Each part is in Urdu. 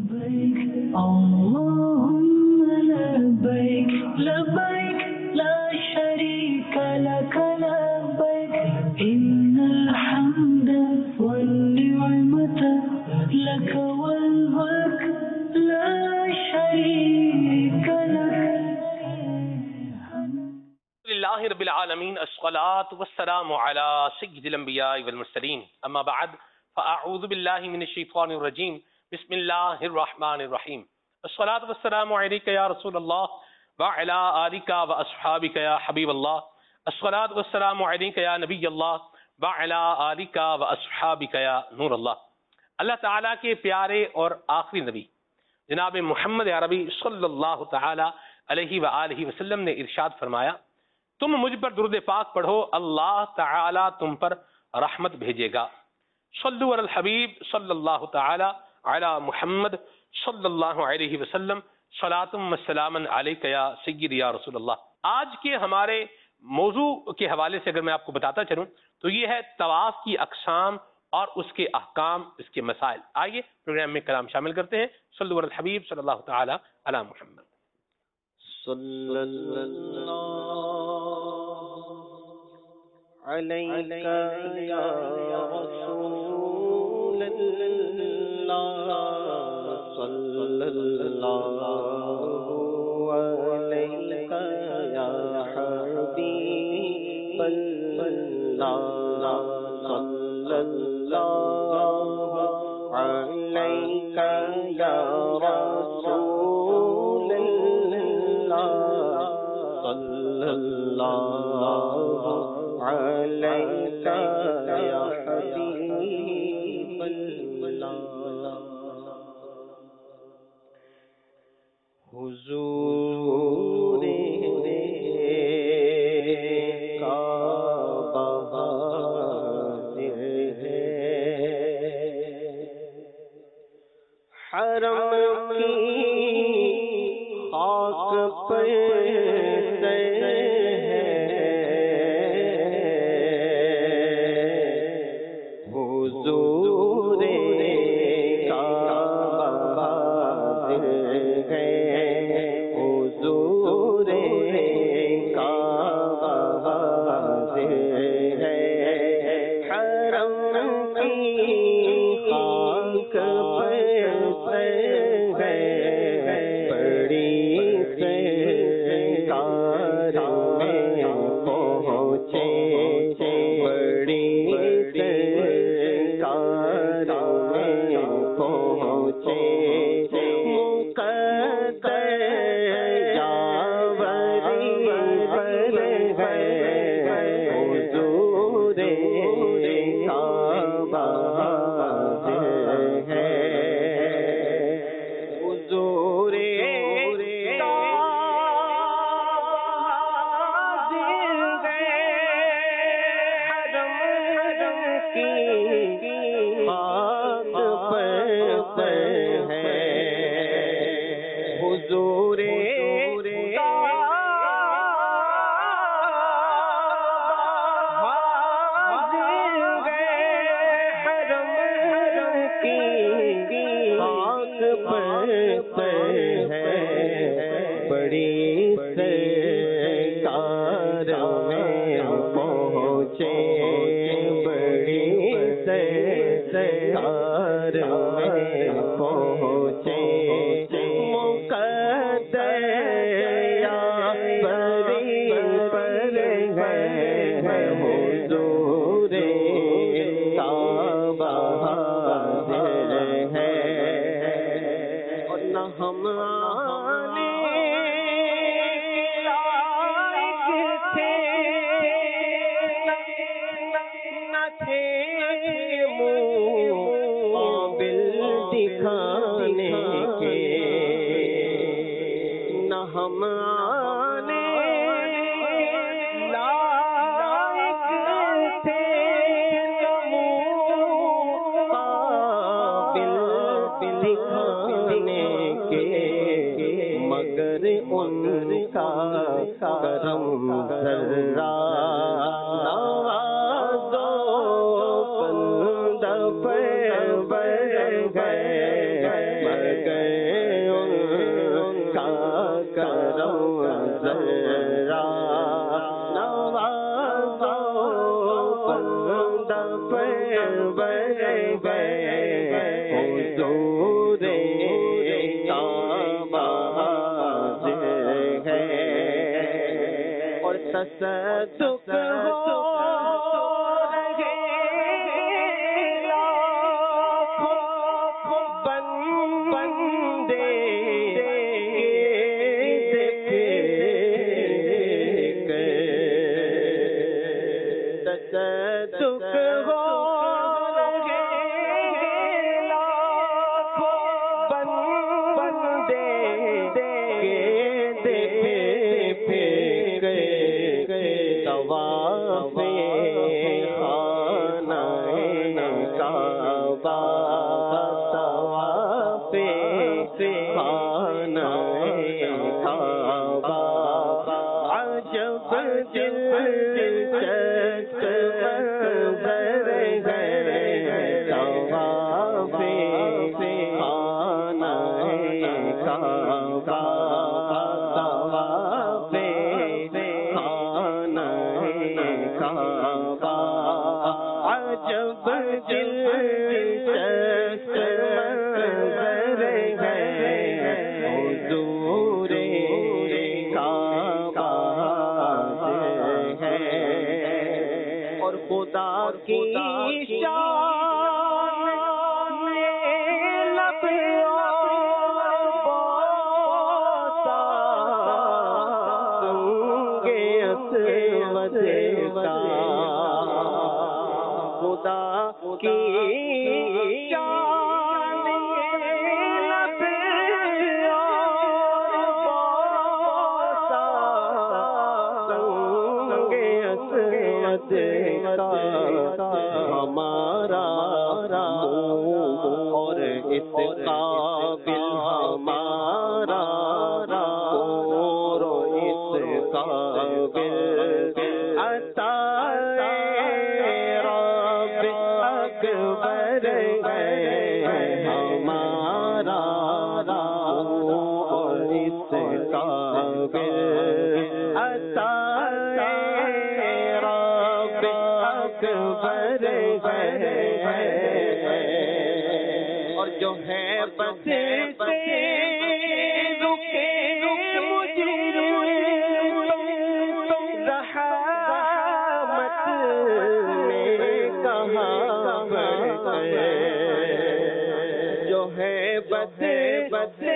اللهم لبيك لبيك لا شريك لك لبيك إن الحمد والنعمة لك والملك لا شريك لك. لله رب العالمين الصلاة والسلام على سيد الأنبياء والمرسلين أما بعد فأعوذ بالله من الشيطان الرجيم بسم الله الرحمن الرحيم الصلاة والسلام عليك يا رسول الله وعلى آلك وأصحابك يا حبيب الله الصلاة والسلام عليك يا نبي الله وعلى آلك وأصحابك يا نور الله. اللہ تعالیٰ کے پیارے اور آخری نبی جناب محمد عربی صلی اللہ تعالی علیہ وآلہ وسلم نے ارشاد فرمایا تم مجھ پر درود پاک پڑھو اللہ تعالیٰ تم پر رحمت بھیجے گا. صلو علی الحبیب صلی اللہ تعالی علی محمد صلی اللہ علیہ وسلم صلاۃ و سلام علیک یا سیدی یا رسول اللہ. آج کے ہمارے موضوع کے حوالے سے اگر میں آپ کو بتاتا چلوں تو یہ ہے طواف کی اقسام اور اس کے احکام، اس کے مسائل. آئیے پروگرام میں کلام شامل کرتے ہیں. صلو علی الحبیب صلی اللہ تعالی علی محمد. صلی اللہ علیک یا رسول اللہ صلی اللہ علیک یا حبیب اللہ صلی اللہ علیک یا رسول صلی اللہ علیک یا حبیب اللہ. حضور کعبہ حاضر ہے حرم کی خاک پر مگر ذرا نوازو بندہ پرور حضور کعبہ ہے اور تصدق ہو ہمارا اور اس قابل ہمارا اور اس قابل عطا رب اکبر ہے ہمارا اور اس قابل عطا اور جو ہے بس سے رکے مجرم رحمت میں کہاں ہے جو ہے بس سے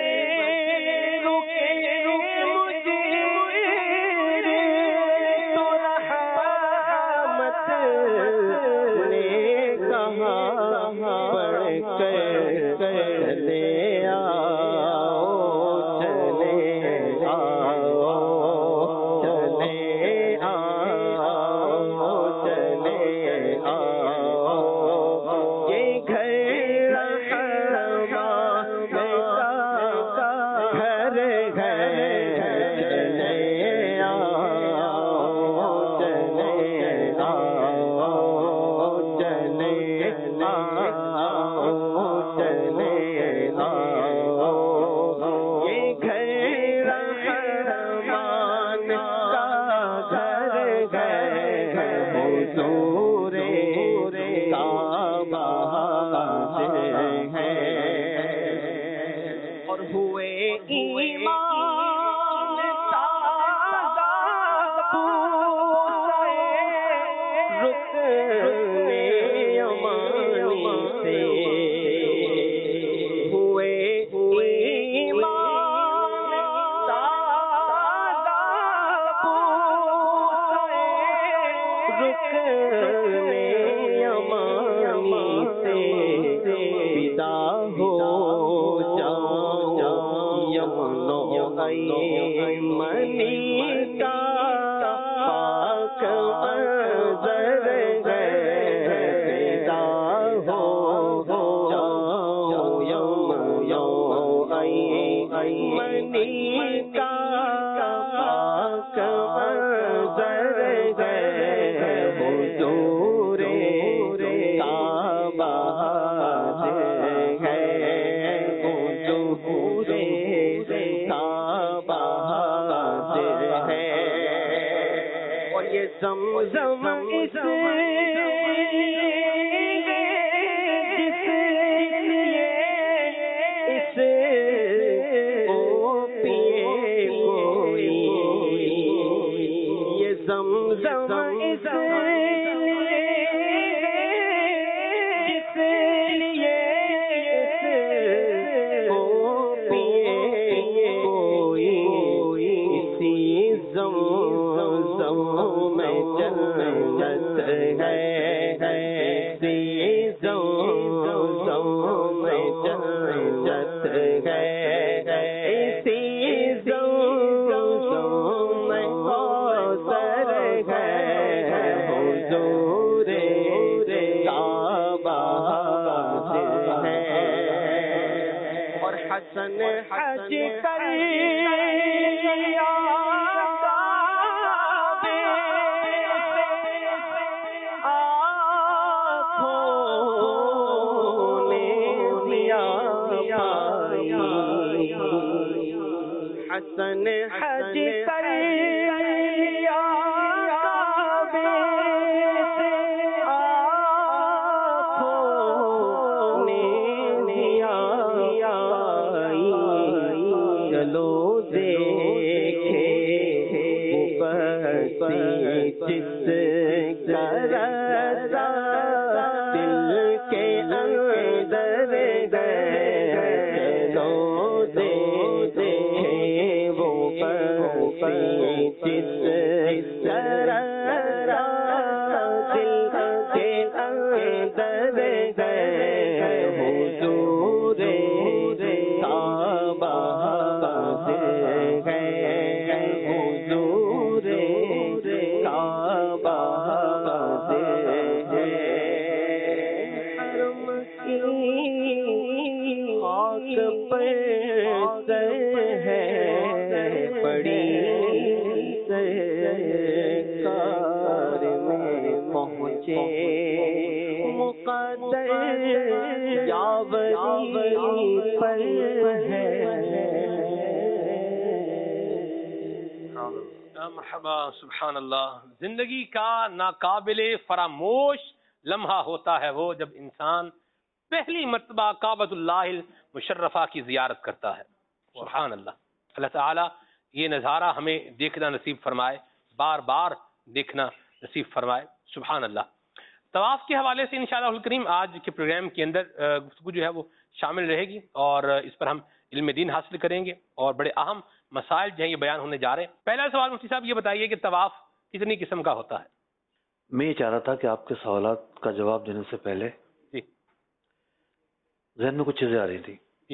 ہے زمزم اس حسن حج کر حسن حج کر مرحبا سبحان اللہ. زندگی کا ناقابل فراموش لمحہ ہوتا ہے وہ جب انسان پہلی مرتبہ کعبۃ اللہ المشرفہ کی زیارت کرتا ہے. سبحان اللہ. اللہ تعالیٰ یہ نظارہ ہمیں دیکھنا نصیب فرمائے، بار بار دیکھنا نصیب فرمائے. سبحان اللہ. طواف کے حوالے سے انشاءاللہ الکریم آج کے پروگرام کے اندر گفتگو جو ہے وہ شامل رہے گی اور اس پر ہم علم دین حاصل کریں گے اور بڑے اہم مسائل جو ہیں یہ بیان ہونے جا رہے ہیں. پہلا سوال مفتی صاحب یہ بتائیے کہ طواف کتنی قسم کا ہوتا ہے؟ میں یہ چاہ رہا تھا کہ آپ کے سوالات کا جواب دینے سے پہلے جی ذہن میں کچھ چیزیں آ رہی تھی. جی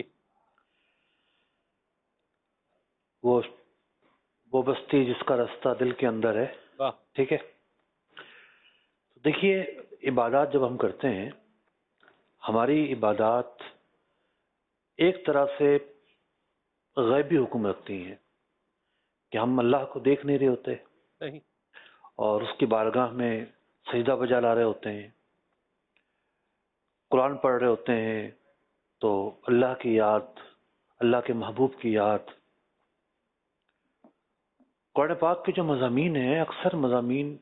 وہ بستی جس کا رستہ دل کے اندر ہے. واہ. ٹھیک ہے. دیکھیے عبادات جب ہم کرتے ہیں، ہماری عبادات ایک طرح سے غیبی حکم رکھتی ہیں کہ ہم اللہ کو دیکھ نہیں رہے ہوتے صحیح اور اس کی بارگاہ میں سجدہ بجا لا رہے ہوتے ہیں، قرآن پڑھ رہے ہوتے ہیں تو اللہ کی یاد، اللہ کے محبوب کی یاد. قرآن پاک کے جو مضامین ہیں اکثر مضامین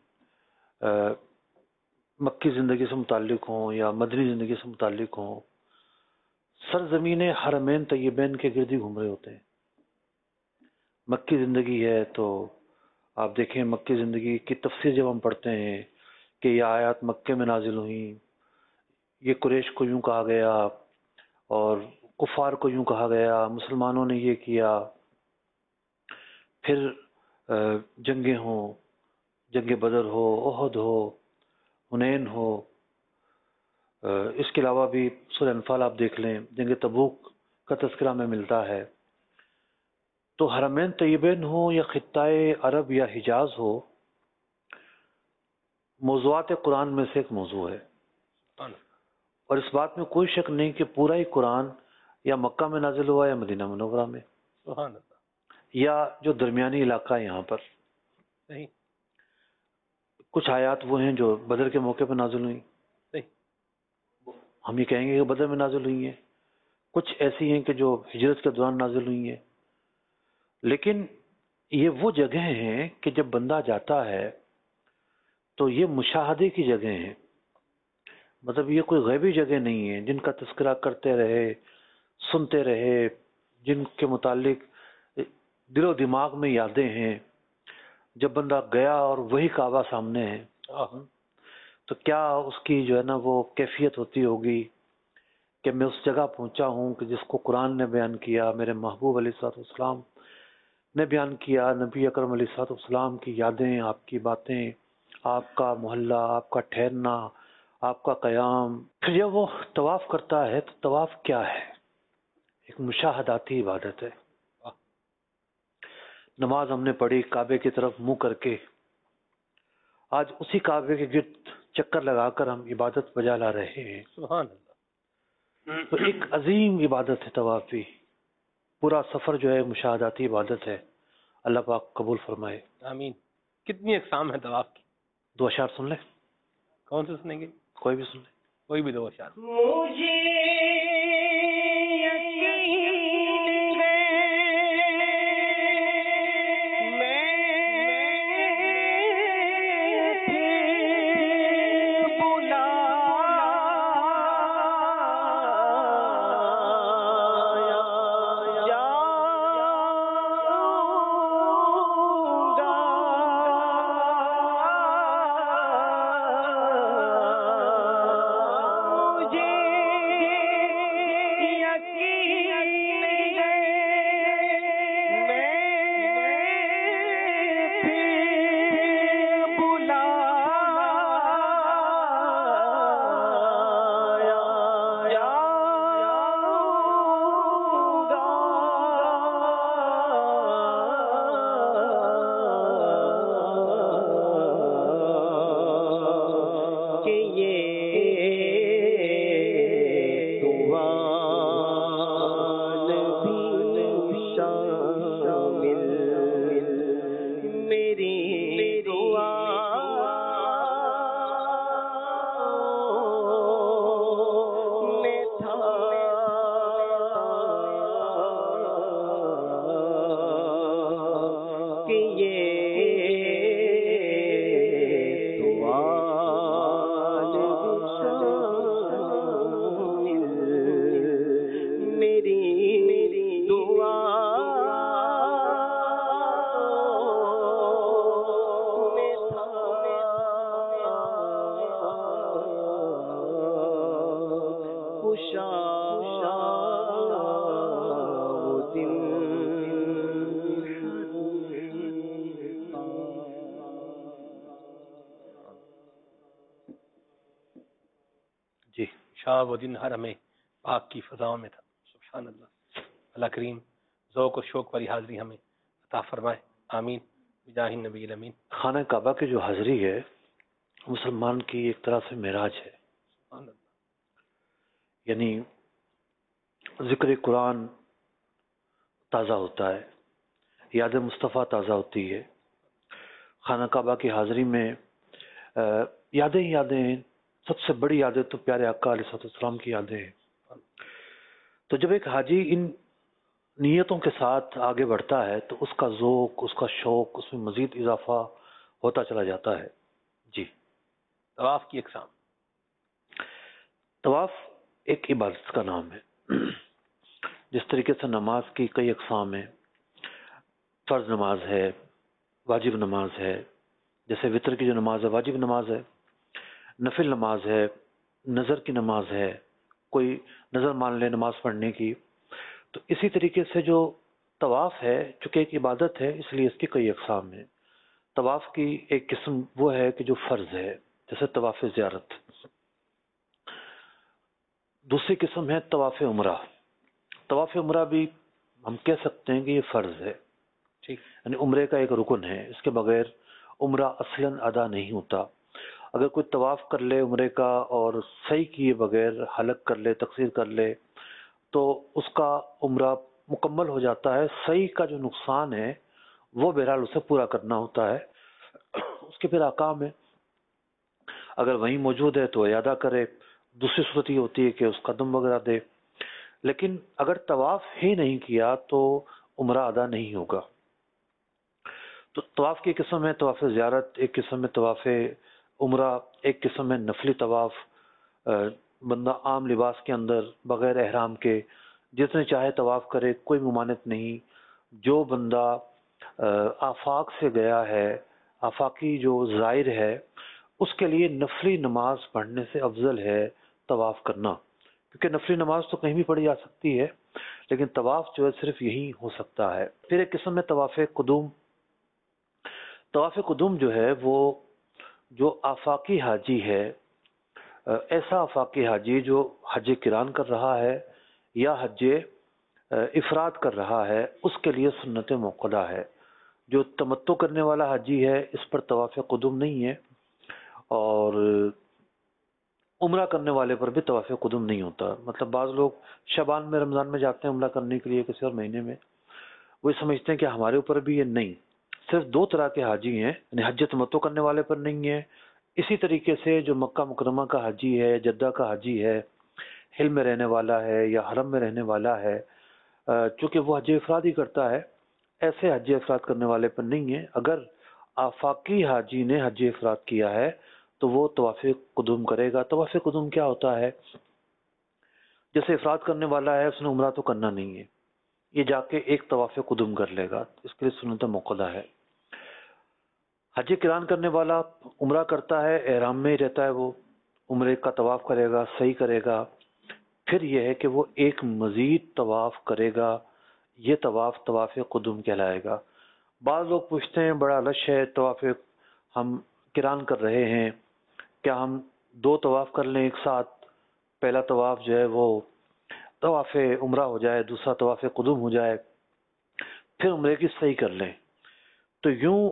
مکی زندگی سے متعلق ہوں یا مدنی زندگی سے متعلق ہوں، سرزمین حرمین طیبین کے گرد ہی گھوم رہے ہوتے ہیں. مکی زندگی ہے تو آپ دیکھیں مکی زندگی کی تفسیر جب ہم پڑھتے ہیں کہ یہ آیات مکے میں نازل ہوئیں، یہ قریش کو یوں کہا گیا اور کفار کو یوں کہا گیا، مسلمانوں نے یہ کیا. پھر جنگیں ہوں، جنگ بدر ہو، احد ہو، حنین ہو، اس کے علاوہ بھی سورہ انفال آپ دیکھ لیں، جنگ تبوک کا تذکرہ میں ملتا ہے. تو حرمین طیبین ہوں یا خطۂ عرب یا حجاز ہو، موضوعات قرآن میں سے ایک موضوع ہے. اور اس بات میں کوئی شک نہیں کہ پورا ہی قرآن یا مکہ میں نازل ہوا یا مدینہ منورہ میں، سبحان اللہ، یا جو درمیانی علاقہ ہے یہاں پر. صحیح. کچھ آیات وہ ہیں جو بدر کے موقع پہ نازل ہوئیں، ہم یہ کہیں گے کہ بدر میں نازل ہوئی ہیں. کچھ ایسی ہیں کہ جو ہجرت کے دوران نازل ہوئی ہیں. لیکن یہ وہ جگہیں ہیں کہ جب بندہ جاتا ہے تو یہ مشاہدے کی جگہ ہیں، مطلب یہ کوئی غیبی جگہ نہیں ہے جن کا تذکرہ کرتے رہے، سنتے رہے، جن کے متعلق دل و دماغ میں یادیں ہیں. جب بندہ گیا اور وہی کعبہ سامنے ہے تو کیا اس کی جو ہے نا وہ کیفیت ہوتی ہوگی کہ میں اس جگہ پہنچا ہوں کہ جس کو قرآن نے بیان کیا، میرے محبوب علیہ الصلوۃ والسلام نے بیان کیا، نبی اکرم علیہ الصلوۃ والسلام کی یادیں، آپ کی باتیں، آپ کا محلہ، آپ کا ٹھہرنا، آپ کا قیام. پھر جب وہ طواف کرتا ہے تو طواف کیا ہے؟ ایک مشاہداتی عبادت ہے. نماز ہم نے پڑھی کعبے کی طرف منہ کر کے، آج اسی کعبے کے گرد چکر لگا کر ہم عبادت بجا لا رہے ہیں. سبحان اللہ. تو ایک عظیم عبادت ہے طواف بھی. پورا سفر جو ہے مشاہداتی عبادت ہے. اللہ پاک قبول فرمائے. آمین. کتنی اقسام ہیں طواف کی؟ 2 اشعار سن لیں، کون سے سنیں گے؟ کوئی بھی سن لیں. کوئی بھی 2 اشعار. مجھے یقین ہے میں جی شاہ وہ دن حرم پاک کی فضاؤں میں تھا. سبحان اللہ. اللہ کریم ذوق و شوق والی حاضری ہمیں عطا فرمائے. آمین بجاہ النبی الامین. خانہ کعبہ کی جو حاضری ہے مسلمان کی ایک طرح سے معراج ہے. سبحان اللہ. یعنی ذکر قرآن تازہ ہوتا ہے، یاد مصطفیٰ تازہ ہوتی ہے. خانہ کعبہ کی حاضری میں یادیں ہی یادیں ہیں. سب سے بڑی یادیں تو پیارے آقا علیہ السلام کی یادیں ہیں. تو جب ایک حاجی ان نیتوں کے ساتھ آگے بڑھتا ہے تو اس کا ذوق، اس کا شوق، اس میں مزید اضافہ ہوتا چلا جاتا ہے. جی طواف کی اقسام. طواف ایک عبادت کا نام ہے. جس طریقے سے نماز کی کئی اقسام ہیں، فرض نماز ہے، واجب نماز ہے، جیسے وطر کی جو نماز ہے واجب نماز ہے، نفل نماز ہے، نظر کی نماز ہے، کوئی نظر مان لے نماز پڑھنے کی. تو اسی طریقے سے جو طواف ہے چونکہ ایک عبادت ہے اس لیے اس کی کئی اقسام ہیں. طواف کی ایک قسم وہ ہے کہ جو فرض ہے، جیسے طواف زیارت. دوسری قسم ہے طواف عمرہ. طواف عمرہ بھی ہم کہہ سکتے ہیں کہ یہ فرض ہے، ٹھیک. یعنی عمرے کا ایک رکن ہے. اس کے بغیر عمرہ اصلاً ادا نہیں ہوتا. اگر کوئی طواف کر لے عمرے کا اور صحیح کیے بغیر حلق کر لے، تقصیر کر لے، تو اس کا عمرہ مکمل ہو جاتا ہے. صحیح کا جو نقصان ہے وہ بہرحال اسے پورا کرنا ہوتا ہے. اس کے پھر احکام ہے، اگر وہیں موجود ہے تو اعادہ کرے. دوسری صورت یہ ہوتی ہے کہ اس کا دم وغیرہ دے. لیکن اگر طواف ہی نہیں کیا تو عمرہ ادا نہیں ہوگا. تو طواف کی قسم ہے طواف زیارت، ایک قسم ہے طواف عمرہ ایک قسم ہے نفلی طواف، بندہ عام لباس کے اندر بغیر احرام کے جتنے چاہے طواف کرے، کوئی ممانعت نہیں۔ جو بندہ آفاق سے گیا ہے، آفاقی جو زائر ہے، اس کے لیے نفلی نماز پڑھنے سے افضل ہے طواف کرنا، کیونکہ نفلی نماز تو کہیں بھی پڑھی جا سکتی ہے، لیکن طواف جو ہے صرف یہی ہو سکتا ہے۔ پھر ایک قسم ہے طواف قدوم۔ طواف قدوم جو ہے وہ جو آفاقی حاجی ہے، ایسا آفاقی حاجی جو حج قران کر رہا ہے یا حج افراد کر رہا ہے، اس کے لیے سنت موقدہ ہے۔ جو تمتع کرنے والا حاجی ہے اس پر طواف قدوم نہیں ہے، اور عمرہ کرنے والے پر بھی طواف قدوم نہیں ہوتا۔ مطلب بعض لوگ شعبان میں، رمضان میں جاتے ہیں عمرہ کرنے کے لیے کسی اور مہینے میں، وہ سمجھتے ہیں کہ ہمارے اوپر بھی یہ نہیں۔ صرف دو طرح کے حاجی ہیں، یعنی حج تمتع کرنے والے پر نہیں ہے، اسی طریقے سے جو مکہ مکرمہ کا حاجی ہے، جدہ کا حاجی ہے، حل میں رہنے والا ہے یا حرم میں رہنے والا ہے، چونکہ وہ حج افراد ہی کرتا ہے، ایسے حج افراد کرنے والے پر نہیں ہے۔ اگر آفاقی حاجی نے حج افراد کیا ہے تو وہ طواف قدوم کرے گا۔ طواف قدوم کیا ہوتا ہے؟ جیسے افراد کرنے والا ہے، اس نے عمرہ تو کرنا نہیں ہے، یہ جا کے ایک طواف قدوم کر لے گا، اس کے لیے سنت موقدہ ہے۔ حج قران کرنے والا عمرہ کرتا ہے، احرام میں ہی رہتا ہے، وہ عمرے کا طواف کرے گا، صحیح کرے گا، پھر یہ ہے کہ وہ ایک مزید طواف کرے گا، یہ طواف قدوم کہلائے گا۔ بعض لوگ پوچھتے ہیں بڑا لش ہے، طواف ہم قران کر رہے ہیں، کیا ہم دو طواف کر لیں ایک ساتھ؟ پہلا طواف جو ہے وہ طواف عمرہ ہو جائے، دوسرا طواف قدوم ہو جائے، پھر عمرے کی صحیح کر لیں۔ تو یوں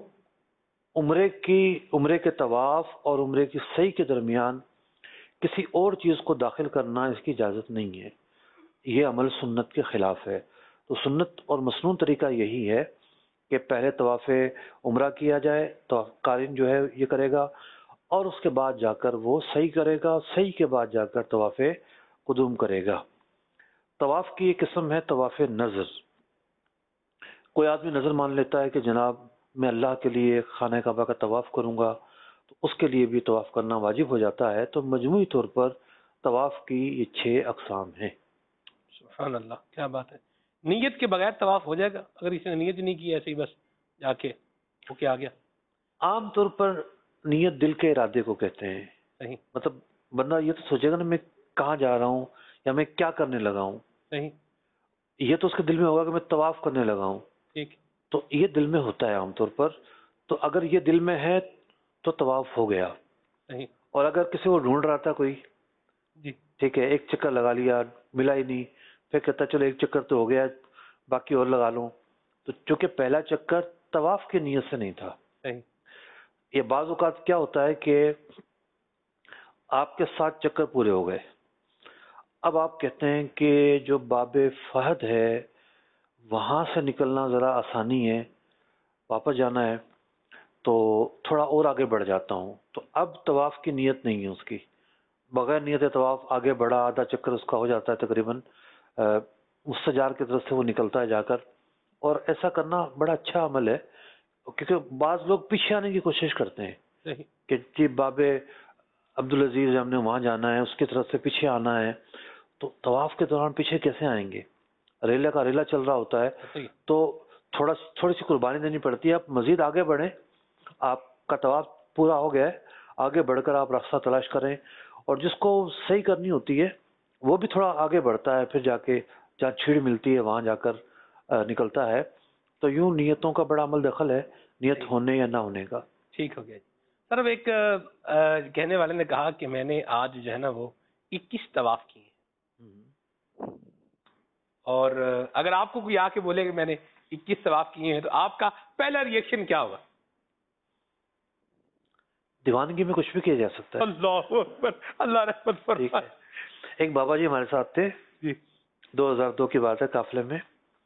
عمرے کے طواف اور عمرے کی صحیح کے درمیان کسی اور چیز کو داخل کرنا اس کی اجازت نہیں ہے، یہ عمل سنت کے خلاف ہے۔ تو سنت اور مسنون طریقہ یہی ہے کہ پہلے طواف عمرہ کیا جائے، تو قارن جو ہے یہ کرے گا، اور اس کے بعد جا کر وہ صحیح کرے گا، صحیح کے بعد جا کر طواف قدوم کرے گا۔ طواف کی ایک قسم ہے طواف نظر۔ کوئی آدمی نظر مان لیتا ہے کہ جناب میں اللہ کے لیے خانہ کعبہ کا طواف کروں گا، تو اس کے لیے بھی طواف کرنا واجب ہو جاتا ہے۔ تو مجموعی طور پر طواف کی یہ 6 اقسام ہیں۔ سبحان اللہ، کیا بات ہے! نیت کے بغیر طواف ہو جائے گا؟ اگر اس نے نیت نہیں کی، ایسے ہی بس جا کے وہ کیا آ گیا؟ عام طور پر نیت دل کے ارادے کو کہتے ہیں۔ صحیح مطلب بندہ یہ تو سوچے گا نا میں کہاں جا رہا ہوں یا میں کیا کرنے لگا ہوں، صحیح، یہ تو اس کے دل میں ہوگا کہ میں طواف کرنے لگا ہوں، ٹھیک، تو یہ دل میں ہوتا ہے عام طور پر۔ تو اگر یہ دل میں ہے تو طواف ہو گیا۔ صحیح، اور اگر کسی کو ڈھونڈ رہا تھا کوئی، جی، ٹھیک ہے، ایک چکر لگا لیا، ملا ہی نہیں، پھر کہتا چلو ایک چکر تو ہو گیا، باقی اور لگا لوں، تو چونکہ پہلا چکر طواف کی نیت سے نہیں تھا۔ صحیح، یہ بعض اوقات کیا ہوتا ہے کہ آپ کے 7 چکر پورے ہو گئے، اب آپ کہتے ہیں کہ جو باب فہد ہے وہاں سے نکلنا ذرا آسانی ہے، واپس جانا ہے، تو تھوڑا اور آگے بڑھ جاتا ہوں، تو اب طواف کی نیت نہیں ہے اس کی، بغیر نیت طواف آگے بڑھا، آدھا چکر اس کا ہو جاتا ہے تقریباً، مستجار کی طرف سے وہ نکلتا ہے جا کر۔ اور ایسا کرنا بڑا اچھا عمل ہے، کیونکہ بعض لوگ پیچھے آنے کی کوشش کرتے ہیں صحیح، کہ جی باب عبدالعزیز ہم نے وہاں جانا ہے، اس کی طرف سے پیچھے آنا ہے، تو طواف کے دوران پیچھے کیسے آئیں گے؟ ریلا کا ریلا چل رہا ہوتا ہے، صحیح، تو تھوڑی سی قربانی دینی پڑتی ہے۔ آپ مزید آگے بڑھیں، آپ کا طواف پورا ہو گیا ہے، آگے بڑھ کر آپ راستہ تلاش کریں، اور جس کو صحیح کرنی ہوتی ہے وہ بھی تھوڑا آگے بڑھتا ہے، پھر جا کے جہاں چھیڑ ملتی ہے وہاں جا کر نکلتا ہے۔ تو یوں نیتوں کا بڑا عمل دخل ہے، نیت ہونے یا نہ ہونے کا۔ ٹھیک ہو گیا جی۔ سر اب ایک کہنے والے نے کہا کہ میں نے آج جو ہے نا وہ 21 طواف کیے ہیں، اور اگر آپ کو کوئی آ کے بولے کہ میں نے 21 طواف کیے ہیں تو آپ کا پہلا ریئیکشن کیا ہوگا؟ دیوانگی میں کچھ بھی کیا جا سکتا ہے۔ اللہ اکبر، اللہ رحمت ٹھیک فرمائے۔ ہے، ایک بابا جی ہمارے ساتھ تھے، جی، 2002 کی بات ہے، قافلے میں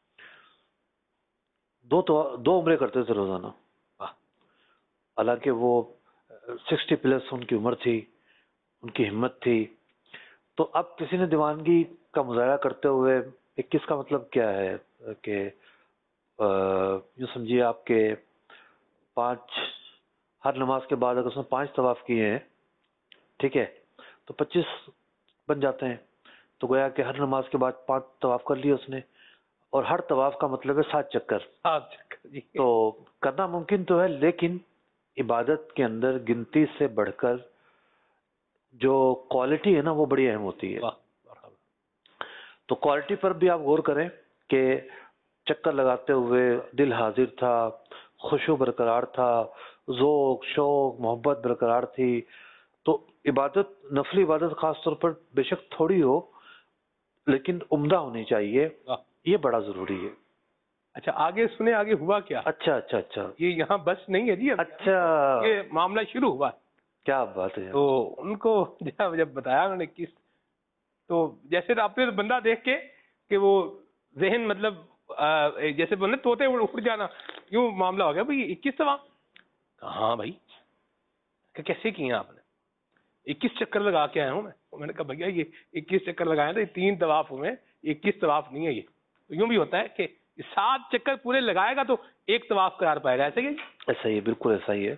دو عمرے کرتے تھے روزانہ، حالانکہ وہ 60 پلس ان کی عمر تھی، ان کی ہمت تھی۔ تو اب کسی نے دیوانگی کا مظاہرہ کرتے ہوئے 21 کا مطلب کیا ہے کہ یوں سمجھیے آپ کے 5 ہر نماز کے بعد اگر اس نے 5 طواف کیے ہیں، ٹھیک ہے، تو 25 بن جاتے ہیں. تو گویا کہ ہر نماز کے بعد 5 طواف کر لیے اس نے، اور ہر طواف کا مطلب ہے 7 چکر. جی تو کرنا ممکن تو ہے، لیکن عبادت کے اندر گنتی سے بڑھ کر جو کوالٹی ہے نا وہ بڑی اہم ہوتی ہے. واہ مرحبا. تو کوالٹی پر بھی آپ غور کریں کہ چکر لگاتے ہوئے دل حاضر تھا، خشوع برقرار تھا، ذوق شوق محبت برقرار تھی. تو عبادت، نفلی عبادت خاص طور پر بے شک تھوڑی ہو لیکن عمدہ ہونی چاہیے، واہ. یہ بڑا ضروری ہے. اچھا آگے سنیں، آگے ہوا کیا؟ اچھا اچھا اچھا یہ یہاں بس نہیں ہے جی، اچھا، یہ معاملہ شروع ہوا. کیا بات ہے. تو ان کو جب بتایا انہوں نے کس، تو جیسے آپ نے بندہ دیکھ کے کہ وہ ذہن مطلب جیسے بولے طوطے اڑ جانا، یوں معاملہ ہو گیا. بھائی 21 طواف؟ ہاں بھائی. کہ کیسے کیے ہیں آپ نے؟ 21 چکر لگا کے آیا ہوں میں نے کہا بھیا یہ 21 چکر لگائے تو 3 طواف ہوئے، 21 طواف نہیں ہے. یہ تو یوں بھی ہوتا ہے کہ 7 چکر پورے لگائے گا تو 1 طواف قرار پائے گا. ایسے ہی ایسا ہی ہے، بالکل ایسا ہی ہے.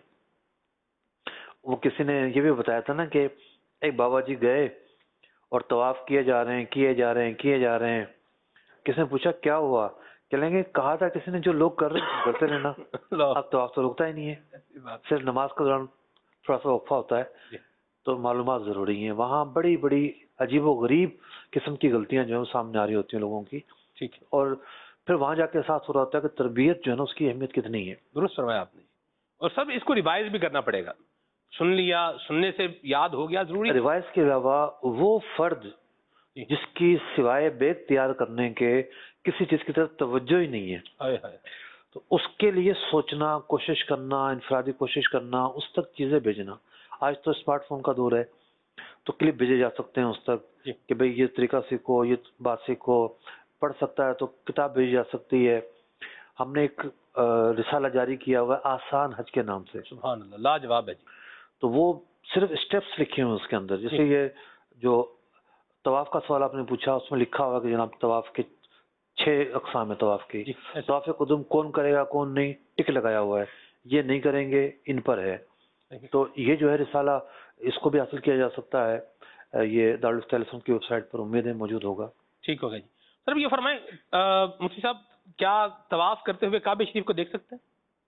وہ کسی نے یہ بھی بتایا تھا نا کہ ایک بابا جی گئے اور طواف کیے جا رہے ہیں کیے جا رہے ہیں کیے جا رہے ہیں. کسی نے پوچھا کیا ہوا؟ چلیں گے کہا تھا کسی نے جو لوگ کر رہے ہیں کرتے رہنا، اب طواف تو رکتا ہی نہیں ہے، صرف نماز کا دوران تھوڑا سا وقفہ ہوتا ہے. تو معلومات ضروری ہیں. وہاں بڑی بڑی عجیب و غریب قسم کی غلطیاں جو ہیں سامنے آ رہی ہوتی ہیں لوگوں کی. ٹھیک ہے. اور پھر وہاں جا کے احساس ہو رہا ہوتا ہے کہ تربیت جو ہے نا اس کی اہمیت کتنی ہے. درست فرمایا آپ نے. اور سب اس کو ریوائز بھی کرنا پڑے گا. سن لیا، سننے سے یاد ہو گیا، ضروری روایت کے علاوہ وہ فرد جس کی سوائے بیگ تیار کرنے کے کسی چیز کی طرف توجہ ہی نہیں ہے، تو اس کے لیے سوچنا، کوشش کرنا، انفرادی کوشش کرنا، اس تک چیزیں بھیجنا. آج تو اسمارٹ فون کا دور ہے، تو کلپ بھیجے جا سکتے ہیں اس تک کہ بھئی یہ طریقہ سیکھو، یہ بات سیکھو. پڑھ سکتا ہے تو کتاب بھیجی جا سکتی ہے. ہم نے ایک رسالہ جاری کیا ہوا ہے آسان حج کے نام سے. سبحان اللہ، لاجواب ہے جی. تو وہ صرف اسٹیپس لکھے ہوئے اس کے اندر. جیسے یہ جو طواف کا سوال آپ نے پوچھا، اس میں لکھا ہوا کہ جناب طواف کے 6 اقسام ہے طواف کی. طواف قدم کون کرے گا کون نہیں، ٹک لگایا ہوا ہے، یہ نہیں کریں گے ان پر ہے. تو یہ جو ہے رسالہ، اس کو بھی حاصل کیا جا سکتا ہے. یہ دارالفتہ کی ویب سائٹ پر امید ہے موجود ہوگا. ٹھیک ہوگا جی. سر یہ فرمائیں مفتی صاحب، کیا طواف کرتے ہوئے کعبہ شریف کو دیکھ سکتے ہیں؟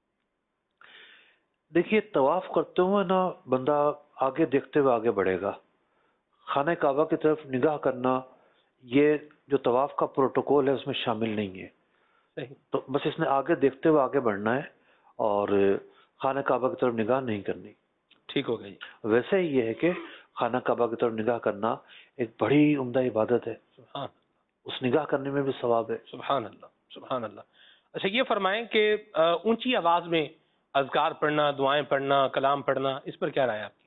دیکھیے طواف کرتے ہوئے نا بندہ آگے دیکھتے ہوئے آگے بڑھے گا. خانہ کعبہ کی طرف نگاہ کرنا یہ جو طواف کا پروٹوکول ہے اس میں شامل نہیں ہے. صحیح. تو بس اس نے آگے دیکھتے ہوئے آگے بڑھنا ہے اور خانہ کعبہ کی طرف نگاہ نہیں کرنی. ٹھیک ہو گیا جی. ویسے ہی یہ ہے کہ خانہ کعبہ کی طرف نگاہ کرنا ایک بڑی عمدہ عبادت ہے. سبحان، اس نگاہ کرنے میں بھی ثواب ہے. سبحان اللہ، سبحان اللہ. اچھا یہ فرمائیں کہ اونچی آواز میں اذکار پڑھنا، دعائیں پڑھنا، کلام پڑھنا، اس پر کیا رائے آپ کی؟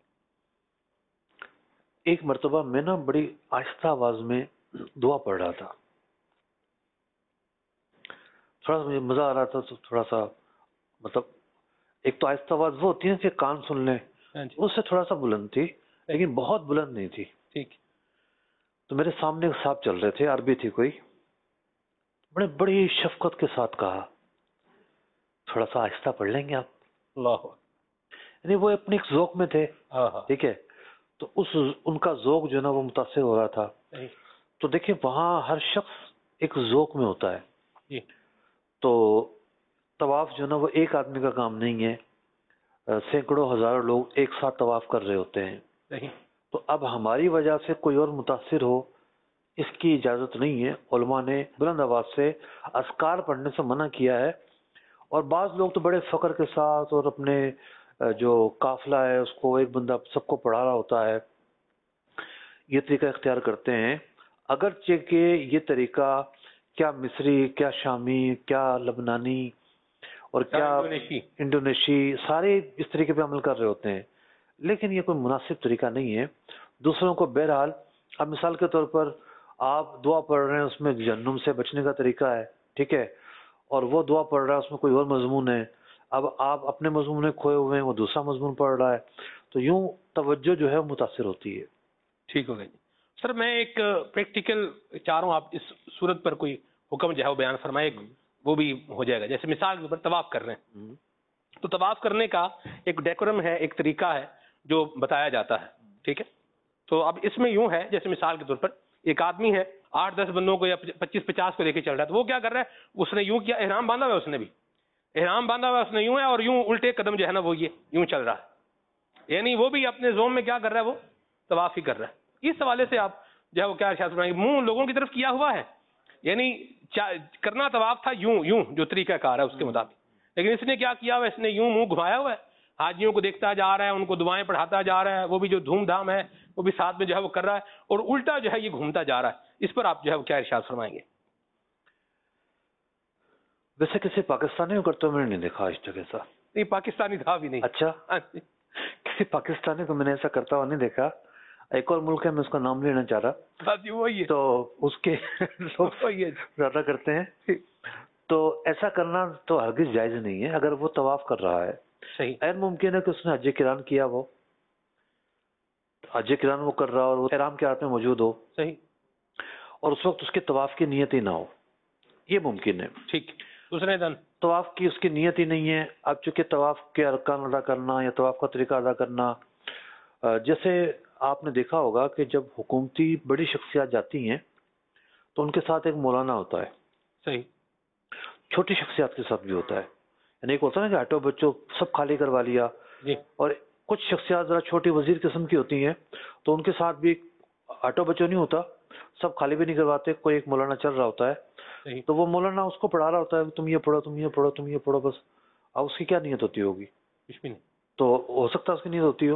ایک مرتبہ میں نا بڑی آہستہ آواز میں دعا پڑھ رہا تھا. تھوڑا سا مجھے مزہ آ رہا تھا، تو تھوڑا سا مطلب ایک تو آہستہ آواز وہ ہوتی ہے کہ کان سن لیں، اس سے تھوڑا سا بلند تھی لیکن بہت بلند نہیں تھی. ٹھیک. تو میرے سامنے ایک صاحب چل رہے تھے، عربی تھی کوئی، بڑی شفقت کے ساتھ کہا تھوڑا سا آہستہ پڑھ لیں گے آپ. اللہ. یعنی وہ اپنے ایک ذوق میں تھے. ہاں. ٹھیک ہے. تو ان کا ذوق جو ہے نا وہ متاثر ہو رہا تھا. تو دیکھیں وہاں ہر شخص ایک ذوق میں ہوتا ہے. جی. تو طواف جو ہے نا وہ ایک آدمی کا کام نہیں ہے، سینکڑوں ہزاروں لوگ ایک ساتھ طواف کر رہے ہوتے ہیں. صحیح. تو اب ہماری وجہ سے کوئی اور متاثر ہو اس کی اجازت نہیں ہے. علماء نے بلند آواز سے اذکار پڑھنے سے منع کیا ہے. اور بعض لوگ تو بڑے فخر کے ساتھ اور اپنے جو قافلہ ہے اس کو ایک بندہ سب کو پڑھا رہا ہوتا ہے، یہ طریقہ اختیار کرتے ہیں. اگرچہ کہ یہ طریقہ کیا مصری، کیا شامی، کیا لبنانی اور کیا انڈونیشی سارے اس طریقے پہ عمل کر رہے ہوتے ہیں، لیکن یہ کوئی مناسب طریقہ نہیں ہے. دوسروں کو بہرحال، اب مثال کے طور پر آپ دعا پڑھ رہے ہیں اس میں جہنم سے بچنے کا طریقہ ہے، ٹھیک ہے، اور وہ دعا پڑھ رہا ہے اس میں کوئی اور مضمون ہے. اب آپ اپنے مضمون میں کھوئے ہوئے ہیں، وہ دوسرا مضمون پڑھ رہا ہے، تو یوں توجہ جو ہے وہ متاثر ہوتی ہے. ٹھیک ہو گئی. سر میں ایک پریکٹیکل چاروں آپ اس صورت پر کوئی حکم جو ہے وہ بیان فرمائے، وہ بھی ہو جائے گا. جیسے مثال کے اوپر طواف کر رہے ہیں، تو طواف کرنے کا ایک ڈیکورم ہے، ایک طریقہ ہے جو بتایا جاتا ہے، ٹھیک ہے. تو اب اس میں یوں ہے، جیسے مثال کے طور پر ایک آدمی ہے 8-10 بندوں کو یا 25-50 کو لے کے چل رہا ہے، تو وہ کیا کر رہا ہے، اس نے یوں کیا، احرام باندھا ہوا ہے، اس نے بھی احرام باندھا ہوا ہے، اس نے یوں ہے، اور یوں الٹے قدم جو ہے نا وہ یہ یوں چل رہا ہے، یعنی وہ بھی اپنے زوم میں کیا کر رہا ہے، وہ طواف ہی کر رہا ہے. اس حوالے سے آپ جو ہے وہ کیا ارشاد فرمائیں گے، منہ لوگوں کی طرف کیا ہوا ہے، یعنی کرنا طواف تھا یوں یوں جو طریقہ کار ہے اس کے مطابق، لیکن اس نے کیا کیا ہوا ہے، اس نے یوں منہ گھمایا ہوا ہے، حاجیوں کو دیکھتا جا رہا ہے، ان کو دعائیں پڑھاتا جا رہا ہے، وہ بھی جو دھوم دھام ہے وہ بھی ساتھ میں جو ہے وہ کر رہا ہے، اور الٹا جو ہے یہ گھومتا جا رہا ہے. اس پر آپ جو ہے وہ کیا ارشاد فرمائیں گے؟ ویسے کسی پاکستانی کو کرتے ہوئے میں نے نہیں دیکھا آج تک ایسا. نہیں، پاکستانی تھا بھی نہیں. اچھا، کسی پاکستانی کو میں نے ایسا کرتا ہوا نہیں دیکھا. ایک اور ملک ہے، میں اس کا نام لینا چاہ رہا، وہی ہے، تو اس کے لوگ وہی ہے. زیادہ کرتے ہیں. تو ایسا کرنا تو ہرگز جائز نہیں ہے. اگر وہ طواف کر رہا ہے، صحیح، غیر ممکن ہے کہ اس نے حج کران کیا، وہ حج کران وہ کر رہا اور وہ احرام کے ہاتھ میں موجود ہو، صحیح، اور اس وقت اس کے طواف کی نیت ہی نہ ہو، یہ ممکن ہے. ٹھیک. دوسرے دن طواف کی اس کی نیت ہی نہیں ہے. اب چونکہ طواف کے ارکان ادا کرنا یا طواف کا طریقہ ادا کرنا، جیسے آپ نے دیکھا ہوگا کہ جب حکومتی بڑی شخصیات جاتی ہیں تو ان کے ساتھ ایک مولانا ہوتا ہے. صحیح، چھوٹی شخصیات کے ساتھ بھی ہوتا ہے. یعنی ایک ہوتا ہے نا کہ آٹو بچوں سب خالی کروا لیا، جی، اور کچھ شخصیات ذرا چھوٹی وزیر قسم کی ہوتی ہیں تو ان کے ساتھ بھی آٹو بچوں نہیں ہوتا، سب خالی بھی نہیں کرواتے، کوئی ایک مولانا چل رہا ہوتا ہے. صحیح، تو وہ مولانا اس کو پڑھا رہا ہوتا ہے، تم یہ پڑھو، تم یہ پڑھو، تم یہ پڑھو، بس. اب اس کی کیا نیت ہوتی ہوگی؟ کچھ بھی نہیں. تو ہو سکتا ہے اس کی نیت ہوتی ہو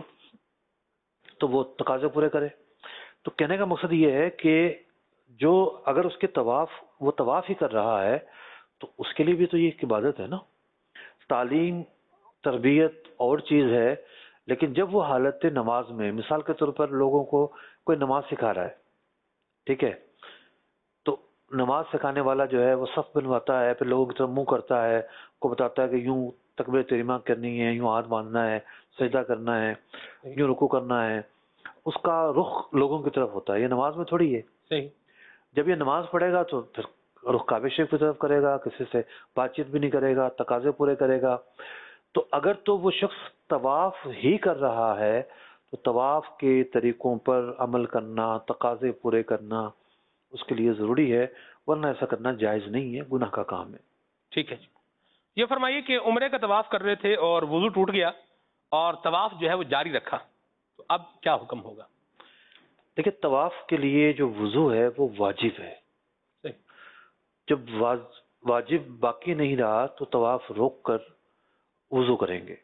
تو وہ تقاضے پورے کرے. تو کہنے کا مقصد یہ ہے کہ جو اگر اس کے وہ طواف ہی کر رہا ہے تو اس کے لیے بھی تو یہ ایک عبادت ہے نا. تعلیم تربیت اور چیز ہے، لیکن جب وہ حالت نماز میں، مثال کے طور پر لوگوں کو کوئی نماز سکھا رہا ہے، ٹھیک ہے، تو نماز سکھانے والا جو ہے وہ صف بنواتا ہے، پھر لوگوں کی طرف منہ کرتا ہے، کو بتاتا ہے کہ یوں تکبیر تحریمہ کرنی ہے، یوں ہاتھ باندھنا ہے، سجدہ کرنا ہے، یوں رکوع کرنا ہے. اس کا رخ لوگوں کی طرف ہوتا ہے. یہ نماز میں تھوڑی ہے. صحیح، جب یہ نماز پڑھے گا تو پھر رخ کعبہ شریف کی طرف کرے گا، کسی سے بات چیت بھی نہیں کرے گا، تقاضے پورے کرے گا. تو اگر تو وہ شخص طواف ہی کر رہا ہے تو طواف کے طریقوں پر عمل کرنا، تقاضے پورے کرنا اس کے لیے ضروری ہے، ورنہ ایسا کرنا جائز نہیں ہے، گناہ کا کام ہے. ٹھیک ہے جی. یہ فرمائیے کہ عمرے کا طواف کر رہے تھے اور وضو ٹوٹ گیا اور طواف جو ہے وہ جاری رکھا، تو اب کیا حکم ہوگا؟ دیکھیں، طواف کے لیے جو وضو ہے وہ واجب ہے. صحیح، جب واجب باقی نہیں رہا تو طواف روک کر وضو کریں گے.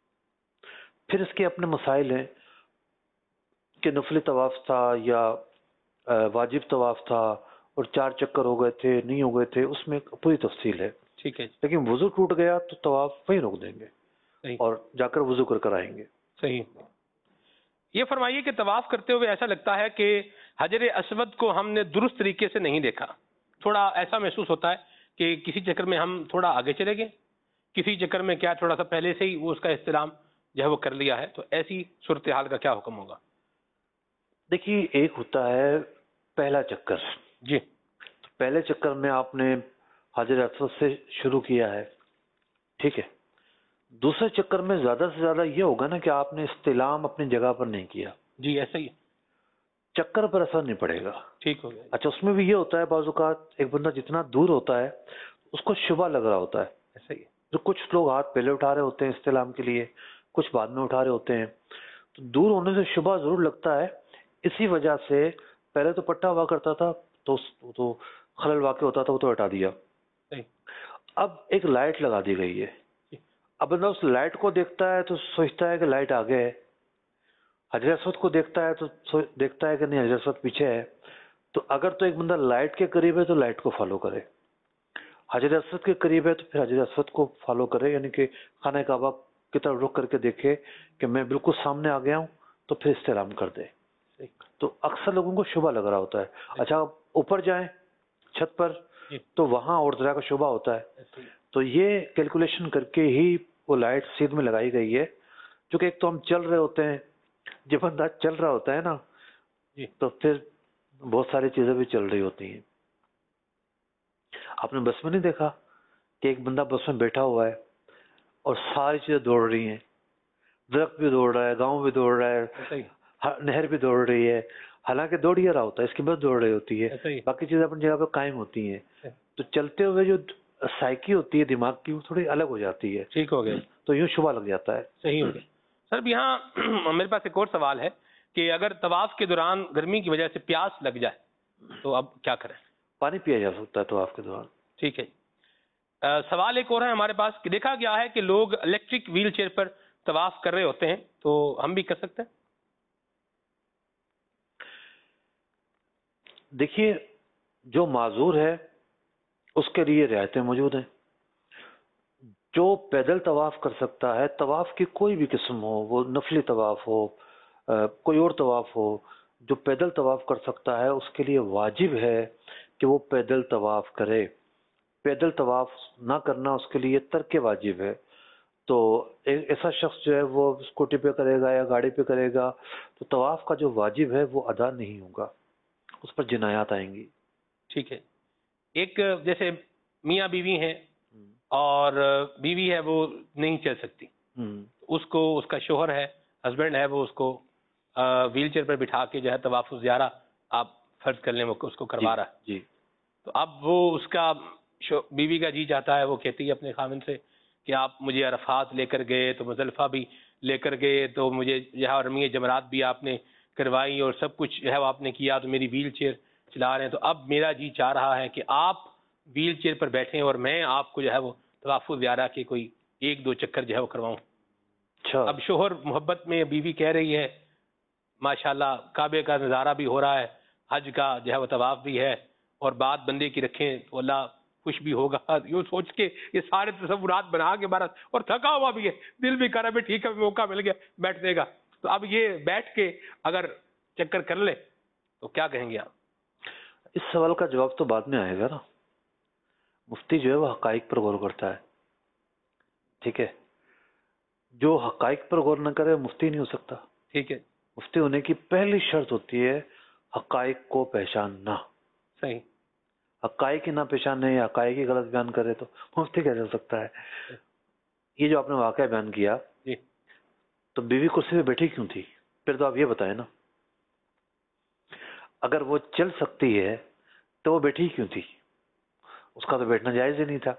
پھر اس کے اپنے مسائل ہیں کہ نفلی طواف تھا یا واجب طواف تھا، اور 4 چکر ہو گئے تھے نہیں ہو گئے تھے، اس میں پوری تفصیل ہے. ٹھیک ہے جی. لیکن وضو ٹوٹ گیا تو طواف وہیں روک دیں گے صحیح، اور جا کر وضو کر آئیں گے. صحیح. یہ فرمائیے کہ طواف کرتے ہوئے ایسا لگتا ہے کہ حجر اسود کو ہم نے درست طریقے سے نہیں دیکھا، تھوڑا ایسا محسوس ہوتا ہے کہ کسی چکر میں ہم تھوڑا آگے چلے گئے، کسی چکر میں کیا تھوڑا سا پہلے سے ہی وہ اس کا استلام جو ہے وہ کر لیا ہے، تو ایسی صورتحال کا کیا حکم ہوگا؟ دیکھیے، ایک ہوتا ہے پہلا چکر. جی، تو پہلے چکر میں آپ نے حجر اسود سے شروع کیا ہے، ٹھیک ہے. دوسرے چکر میں زیادہ سے زیادہ یہ ہوگا نا کہ آپ نے استلام اپنی جگہ پر نہیں کیا، جی ایسا ہی. چکر پر اثر نہیں پڑے گا. ٹھیک ہو گیا. اچھا، اس میں بھی یہ ہوتا ہے بعض اوقات ایک بندہ جتنا دور ہوتا ہے اس کو شبہ لگ رہا ہوتا ہے. ایسا ہی. جو کچھ لوگ ہاتھ پہلے اٹھا رہے ہوتے ہیں استلام کے لیے، کچھ بعد میں اٹھا رہے ہوتے ہیں، تو دور ہونے سے شبہ ضرور لگتا ہے. اسی وجہ سے پہلے تو پٹا ہوا کرتا تھا تو خلل واقع ہوتا تھا، وہ تو ہٹا دیا. صحیح. اب ایک لائٹ لگا دی گئی ہے. اب بندہ اس لائٹ کو دیکھتا ہے تو سوچتا ہے کہ لائٹ آگے ہے، حجر اسود کو دیکھتا ہے تو دیکھتا ہے کہ نہیں، حجر اسود پیچھے ہے. تو اگر تو ایک بندہ لائٹ کے قریب ہے تو لائٹ کو فالو کرے، حجر اسود کے قریب ہے تو پھر حجر اسود کو فالو کرے، یعنی کہ خانہ کعبہ کی طرف رخ کر کے دیکھے کہ میں بالکل سامنے آ گیا ہوں، تو پھر استلام کر دے. تو اکثر لوگوں کو شبہ لگ رہا ہوتا ہے. اچھا، اوپر جائیں چھت پر تو وہاں اور طرح کا شبہ ہوتا ہے. تو یہ کیلکولیشن کر کے ہی وہ لائٹ سیدھ میں لگائی گئی ہے، چونکہ ایک تو ہم چل رہے ہوتے ہیں، جب بندہ چل رہا ہوتا ہے نا تو پھر بہت ساری چیزیں بھی چل رہی ہوتی ہیں. آپ نے بس میں نہیں دیکھا کہ ایک بندہ بس میں بیٹھا ہوا ہے اور ساری چیزیں دوڑ رہی ہیں، درخت بھی دوڑ رہا ہے، گاؤں بھی دوڑ رہا ہے، صحیح، نہر بھی دوڑ رہی ہے، حالانکہ دوڑ یہ رہا ہوتا ہے، اس کی بس دوڑ رہی ہوتی ہے، صحیح، باقی چیزیں اپنی جگہ پہ قائم ہوتی ہیں. تو چلتے ہوئے جو سائیکی ہوتی ہے دماغ کی وہ تھوڑی الگ ہو جاتی ہے، ٹھیک ہو گیا، تو یوں شبہ لگ جاتا ہے. صحیح ہو گیا. سر اب یہاں میرے پاس ایک اور سوال ہے کہ اگر طواف کے دوران گرمی کی وجہ سے پیاس لگ جائے تو اب کیا کریں؟ پانی پیا جا سکتا ہے تو آپ کے دوران. ٹھیک ہے. سوال ایک اور ہے ہمارے پاس کہ دیکھا گیا ہے کہ لوگ الیکٹرک ویل چیئر پر طواف کر رہے ہوتے ہیں، تو ہم بھی کر سکتے ہیں؟ دیکھیے جو معذور ہے اس کے لیے رعایتیں موجود ہیں. جو پیدل طواف کر سکتا ہے، طواف کی کوئی بھی قسم ہو، وہ نفلی طواف ہو، کوئی اور طواف ہو، جو پیدل طواف کر سکتا ہے اس کے لیے واجب ہے کہ وہ پیدل طواف کرے. پیدل طواف نہ کرنا اس کے لیے ترک واجب ہے. تو ایسا شخص جو ہے وہ اسکوٹی پہ کرے گا یا گاڑی پہ کرے گا تو طواف کا جو واجب ہے وہ ادا نہیں ہوگا، اس پر جنایات آئیں گی. ٹھیک ہے. ایک جیسے میاں بیوی ہیں اور بیوی ہے وہ نہیں چل سکتی، اس کو اس کا شوہر ہے، ہسبینڈ ہے، وہ اس کو ویل چیئر پر بٹھا کے جو ہے طواف الزیارہ آپ فرض کر لیں وہ اس کو کروا رہا ہے. جی تو اب وہ اس کا بیوی کا جی چاہتا ہے، وہ کہتی ہے اپنے خاوند سے کہ آپ مجھے عرفات لے کر گئے تو مزدلفہ بھی لے کر گئے، تو مجھے یہاں رمی جمرات بھی آپ نے کروائی اور سب کچھ جو ہے وہ آپ نے کیا، تو میری ویل چیئر چلا رہے ہیں، تو اب میرا جی چاہ رہا ہے کہ آپ ویل چیئر پر بیٹھیں اور میں آپ کو جو ہے وہ طواف الزیارہ کے کوئی 1-2 چکر جو ہے وہ کرواؤں. اچھا. اب شوہر محبت میں، بیوی کہہ رہی ہے ماشاءاللہ کعبے کا نظارہ بھی ہو رہا ہے، حج کا جو ہے وہ طواف بھی ہے، اور بات بندے کی رکھیں تو اللہ خوش بھی ہوگا، یوں سوچ کے یہ سارے تصورات بنا کے بارہ، اور تھکا ہوا بھی ہے، دل بھی کر رہا ہے ٹھیک ہے موقع مل گیا بیٹھنے کا. تو اب یہ بیٹھ کے اگر چکر کر لے تو کیا کہیں گے آپ؟ اس سوال کا جواب تو بعد میں آئے گا نا. مفتی جو ہے وہ حقائق پر غور کرتا ہے، ٹھیک ہے. جو حقائق پر غور نہ کرے مفتی نہیں ہو سکتا. ٹھیک ہے. مفتی ہونے کی پہلی شرط ہوتی ہے حقائق کو پہچاننا. صحیح. حقائق ہی نہ پہچانے یا حقائق ہی غلط بیان کرے تو مفتی کیسے ہو سکتا ہے. یہ جو آپ نے واقعہ بیان کیا، جی. تو بیوی کرسی پہ بیٹھی کیوں تھی؟ پھر تو آپ یہ بتائیں نا. اگر وہ چل سکتی ہے تو وہ بیٹھی کیوں تھی؟ اس کا تو بیٹھنا جائز ہی نہیں تھا.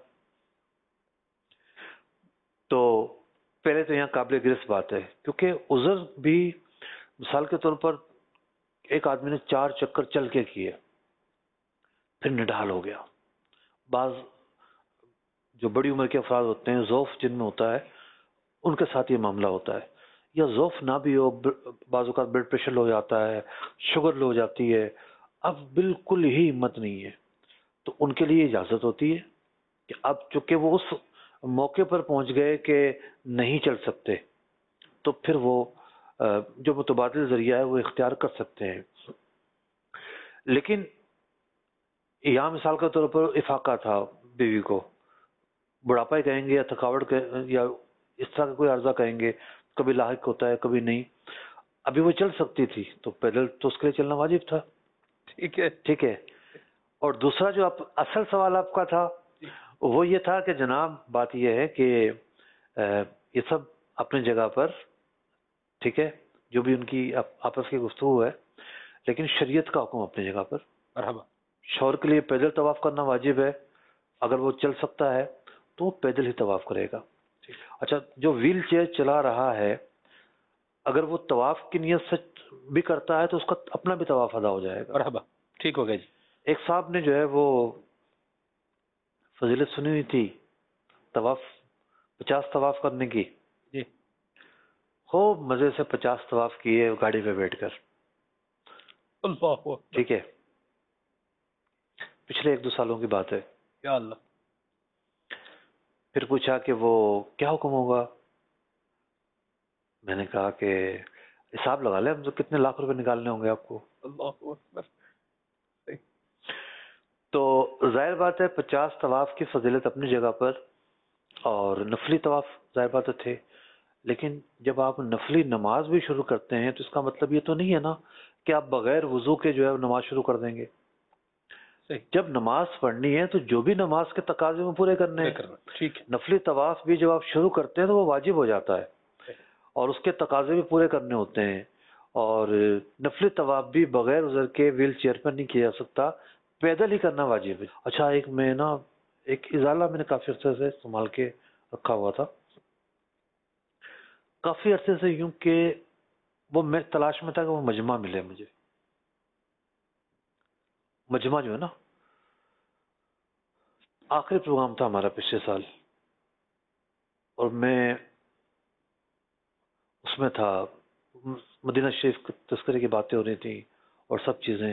تو پہلے تو یہاں قابل گرفت بات ہے، کیونکہ عذر بھی مثال کے طور پر ایک آدمی نے 4 چکر چل کے کیے پھر نڈال ہو گیا. بعض جو بڑی عمر کے افراد ہوتے ہیں، ضعف جن میں ہوتا ہے، ان کے ساتھ یہ معاملہ ہوتا ہے. یا ضعف نہ بھی ہو، بعض اوقات بلڈ پریشر لو ہو جاتا ہے، شوگر لو ہو جاتی ہے، اب بالکل ہی ہمت نہیں ہے، تو ان کے لیے اجازت ہوتی ہے کہ اب چونکہ وہ اس موقع پر پہنچ گئے کہ نہیں چل سکتے تو پھر وہ جو متبادل ذریعہ ہے وہ اختیار کر سکتے ہیں. لیکن یہاں مثال کے طور پر افاقہ تھا، بیوی کو بڑھاپا ہی کہیں گے یا تھکاوٹ یا اس طرح کا کوئی عرضہ کہیں گے، کبھی لاحق ہوتا ہے کبھی نہیں. ابھی وہ چل سکتی تھی تو پیدل تو اس کے لیے چلنا واجب تھا. ٹھیک ہے. ٹھیک ہے. اور دوسرا جو اصل سوال آپ کا تھا وہ یہ تھا کہ جناب بات یہ ہے کہ یہ سب اپنی جگہ پر ٹھیک ہے، جو بھی ان کی آپس کی گفتگو ہے، لیکن شریعت کا حکم اپنی جگہ پر. مرحبا. شوہر کے لیے پیدل طواف کرنا واجب ہے، اگر وہ چل سکتا ہے تو وہ پیدل ہی طواف کرے گا. اچھا، جو ویل چیئر چلا رہا ہے اگر وہ طواف کی نیت سے بھی کرتا ہے تو اس کا اپنا بھی طواف ادا ہو جائے گا. مرحبا. ٹھیک ہو گیا جی. ایک صاحب نے جو ہے وہ فضیلت سنی ہوئی تھی طواف 50 طواف کرنے کی. جی. خوب مزے سے 50 طواف کیے گاڑی پہ بیٹھ کر. اللہ اکبر. ٹھیک ہے، پچھلے 1-2 سالوں کی بات ہے. یا اللہ. پھر پوچھا کہ وہ کیا حکم ہوگا. میں نے کہا کہ حساب لگا لیں، ہم تو کتنے لاکھ روپے نکالنے ہوں گے آپ کو. اللہ اکبر. تو ظاہر بات ہے 50 طواف کی فضیلت اپنی جگہ پر اور نفلی طواف ظاہر بات تھے، لیکن جب آپ نفلی نماز بھی شروع کرتے ہیں تو اس کا مطلب یہ تو نہیں ہے نا کہ آپ بغیر وضو کے جو ہے نماز شروع کر دیں گے. صحیح جب نماز پڑھنی ہے تو جو بھی نماز کے تقاضے میں پورے کرنے ہیں. ٹھیک ہے. نفلی طواف بھی جب آپ شروع کرتے ہیں تو وہ واجب ہو جاتا ہے اور اس کے تقاضے بھی پورے کرنے ہوتے ہیں. اور نفلی طواف بھی بغیر عذر کے ویل چیئر پر نہیں کیا جا سکتا, پیدل ہی کرنا واجب ہے. اچھا, ایک ازالہ میں نے کافی عرصے سے استعمال کے رکھا ہوا تھا, کافی عرصے سے, یوں کہ وہ میں تلاش میں تھا کہ وہ مجمع ملے مجھے. مجمع جو ہے نا, آخری پروگرام تھا ہمارا پچھلے سال, اور میں اس میں تھا, مدینہ شریف تذکرے کی باتیں ہو رہی تھیں اور سب چیزیں.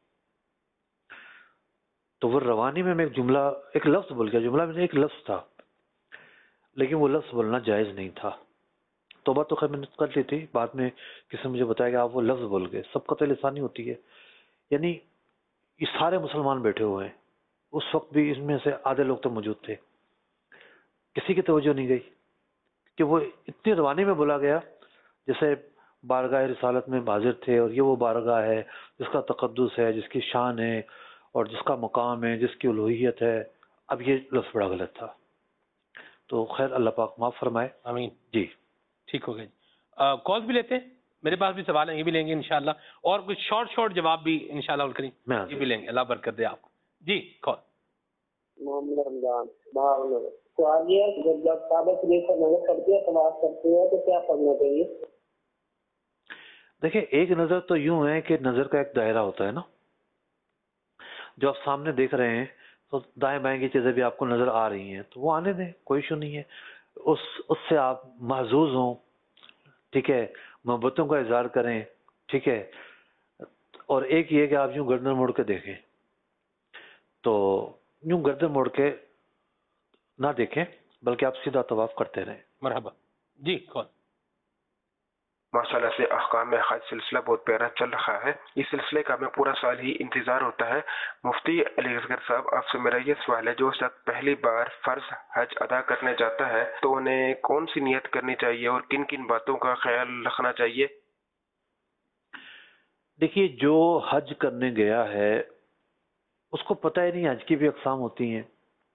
تو وہ روانی میں ایک جملہ, ایک لفظ بول گیا. جملہ میں ایک لفظ تھا لیکن وہ لفظ بولنا جائز نہیں تھا. توبہ تو خیر میں نے کر لی تھی, بعد میں کسی نے مجھے بتایا کہ آپ وہ لفظ بول گئے. سب قطع لسانی ہوتی ہے, یعنی یہ سارے مسلمان بیٹھے ہوئے ہیں, اس وقت بھی اس میں سے آدھے لوگ تو موجود تھے, کسی کی توجہ نہیں گئی کہ وہ اتنی روانی میں بولا گیا جیسے بارگاہ رسالت میں حاضر تھے, اور یہ وہ بارگاہ ہے جس کا تقدس ہے, جس کی شان ہے, اور جس کا مقام ہے, جس کی الوہیت ہے. اب یہ لفظ بڑا غلط تھا. تو خیر اللہ پاک معاف فرمائے. آمین. جی ٹھیک ہو گیا جی. کال بھی لیتے ہیں, میرے پاس بھی سوال ہیں, یہ بھی لیں گے انشاءاللہ, اور کچھ شارٹ جواب بھی انشاءاللہ کریں, یہ بھی لیں گے. اللہ برکت دے آپ کو. جی کال. محمد رمضان باہر سوال یہ ہے جب کعبہ شریف پر نظر پڑتی ہے طواف کرتے ہیں تو کیا پڑھنا چاہیے؟ دیکھیں, ایک نظر تو یوں ہے کہ نظر کا ایک دائرہ ہوتا ہے نا, جو آپ سامنے دیکھ رہے ہیں تو دائیں بائیں کی چیزیں بھی آپ کو نظر آ رہی ہیں, تو وہ آنے دیں, کوئی ایشو نہیں ہے. اس سے آپ محظوظ ہوں, ٹھیک ہے, محبتوں کا اظہار کریں, ٹھیک ہے. اور ایک یہ کہ آپ یوں گردن موڑ کے دیکھیں, تو یوں گردن موڑ کے نہ دیکھیں بلکہ آپ سیدھا طواف کرتے رہیں. مرحبا. جی کال. ماشاءاللہ سے احکام حج سلسلہ بہت پیارا چل رہا ہے. اس سلسلے کا ہمیں پورا سال ہی انتظار ہوتا ہے. مفتی علی اصغر صاحب, آپ سے میرا یہ سوال ہے, جو شخص پہلی بار فرض حج ادا کرنے جاتا ہے تو انہیں کون سی نیت کرنی چاہیے اور کن کن باتوں کا خیال رکھنا چاہیے؟ دیکھیے, جو حج کرنے گیا ہے اس کو پتہ ہی نہیں حج کی بھی اقسام ہوتی ہیں,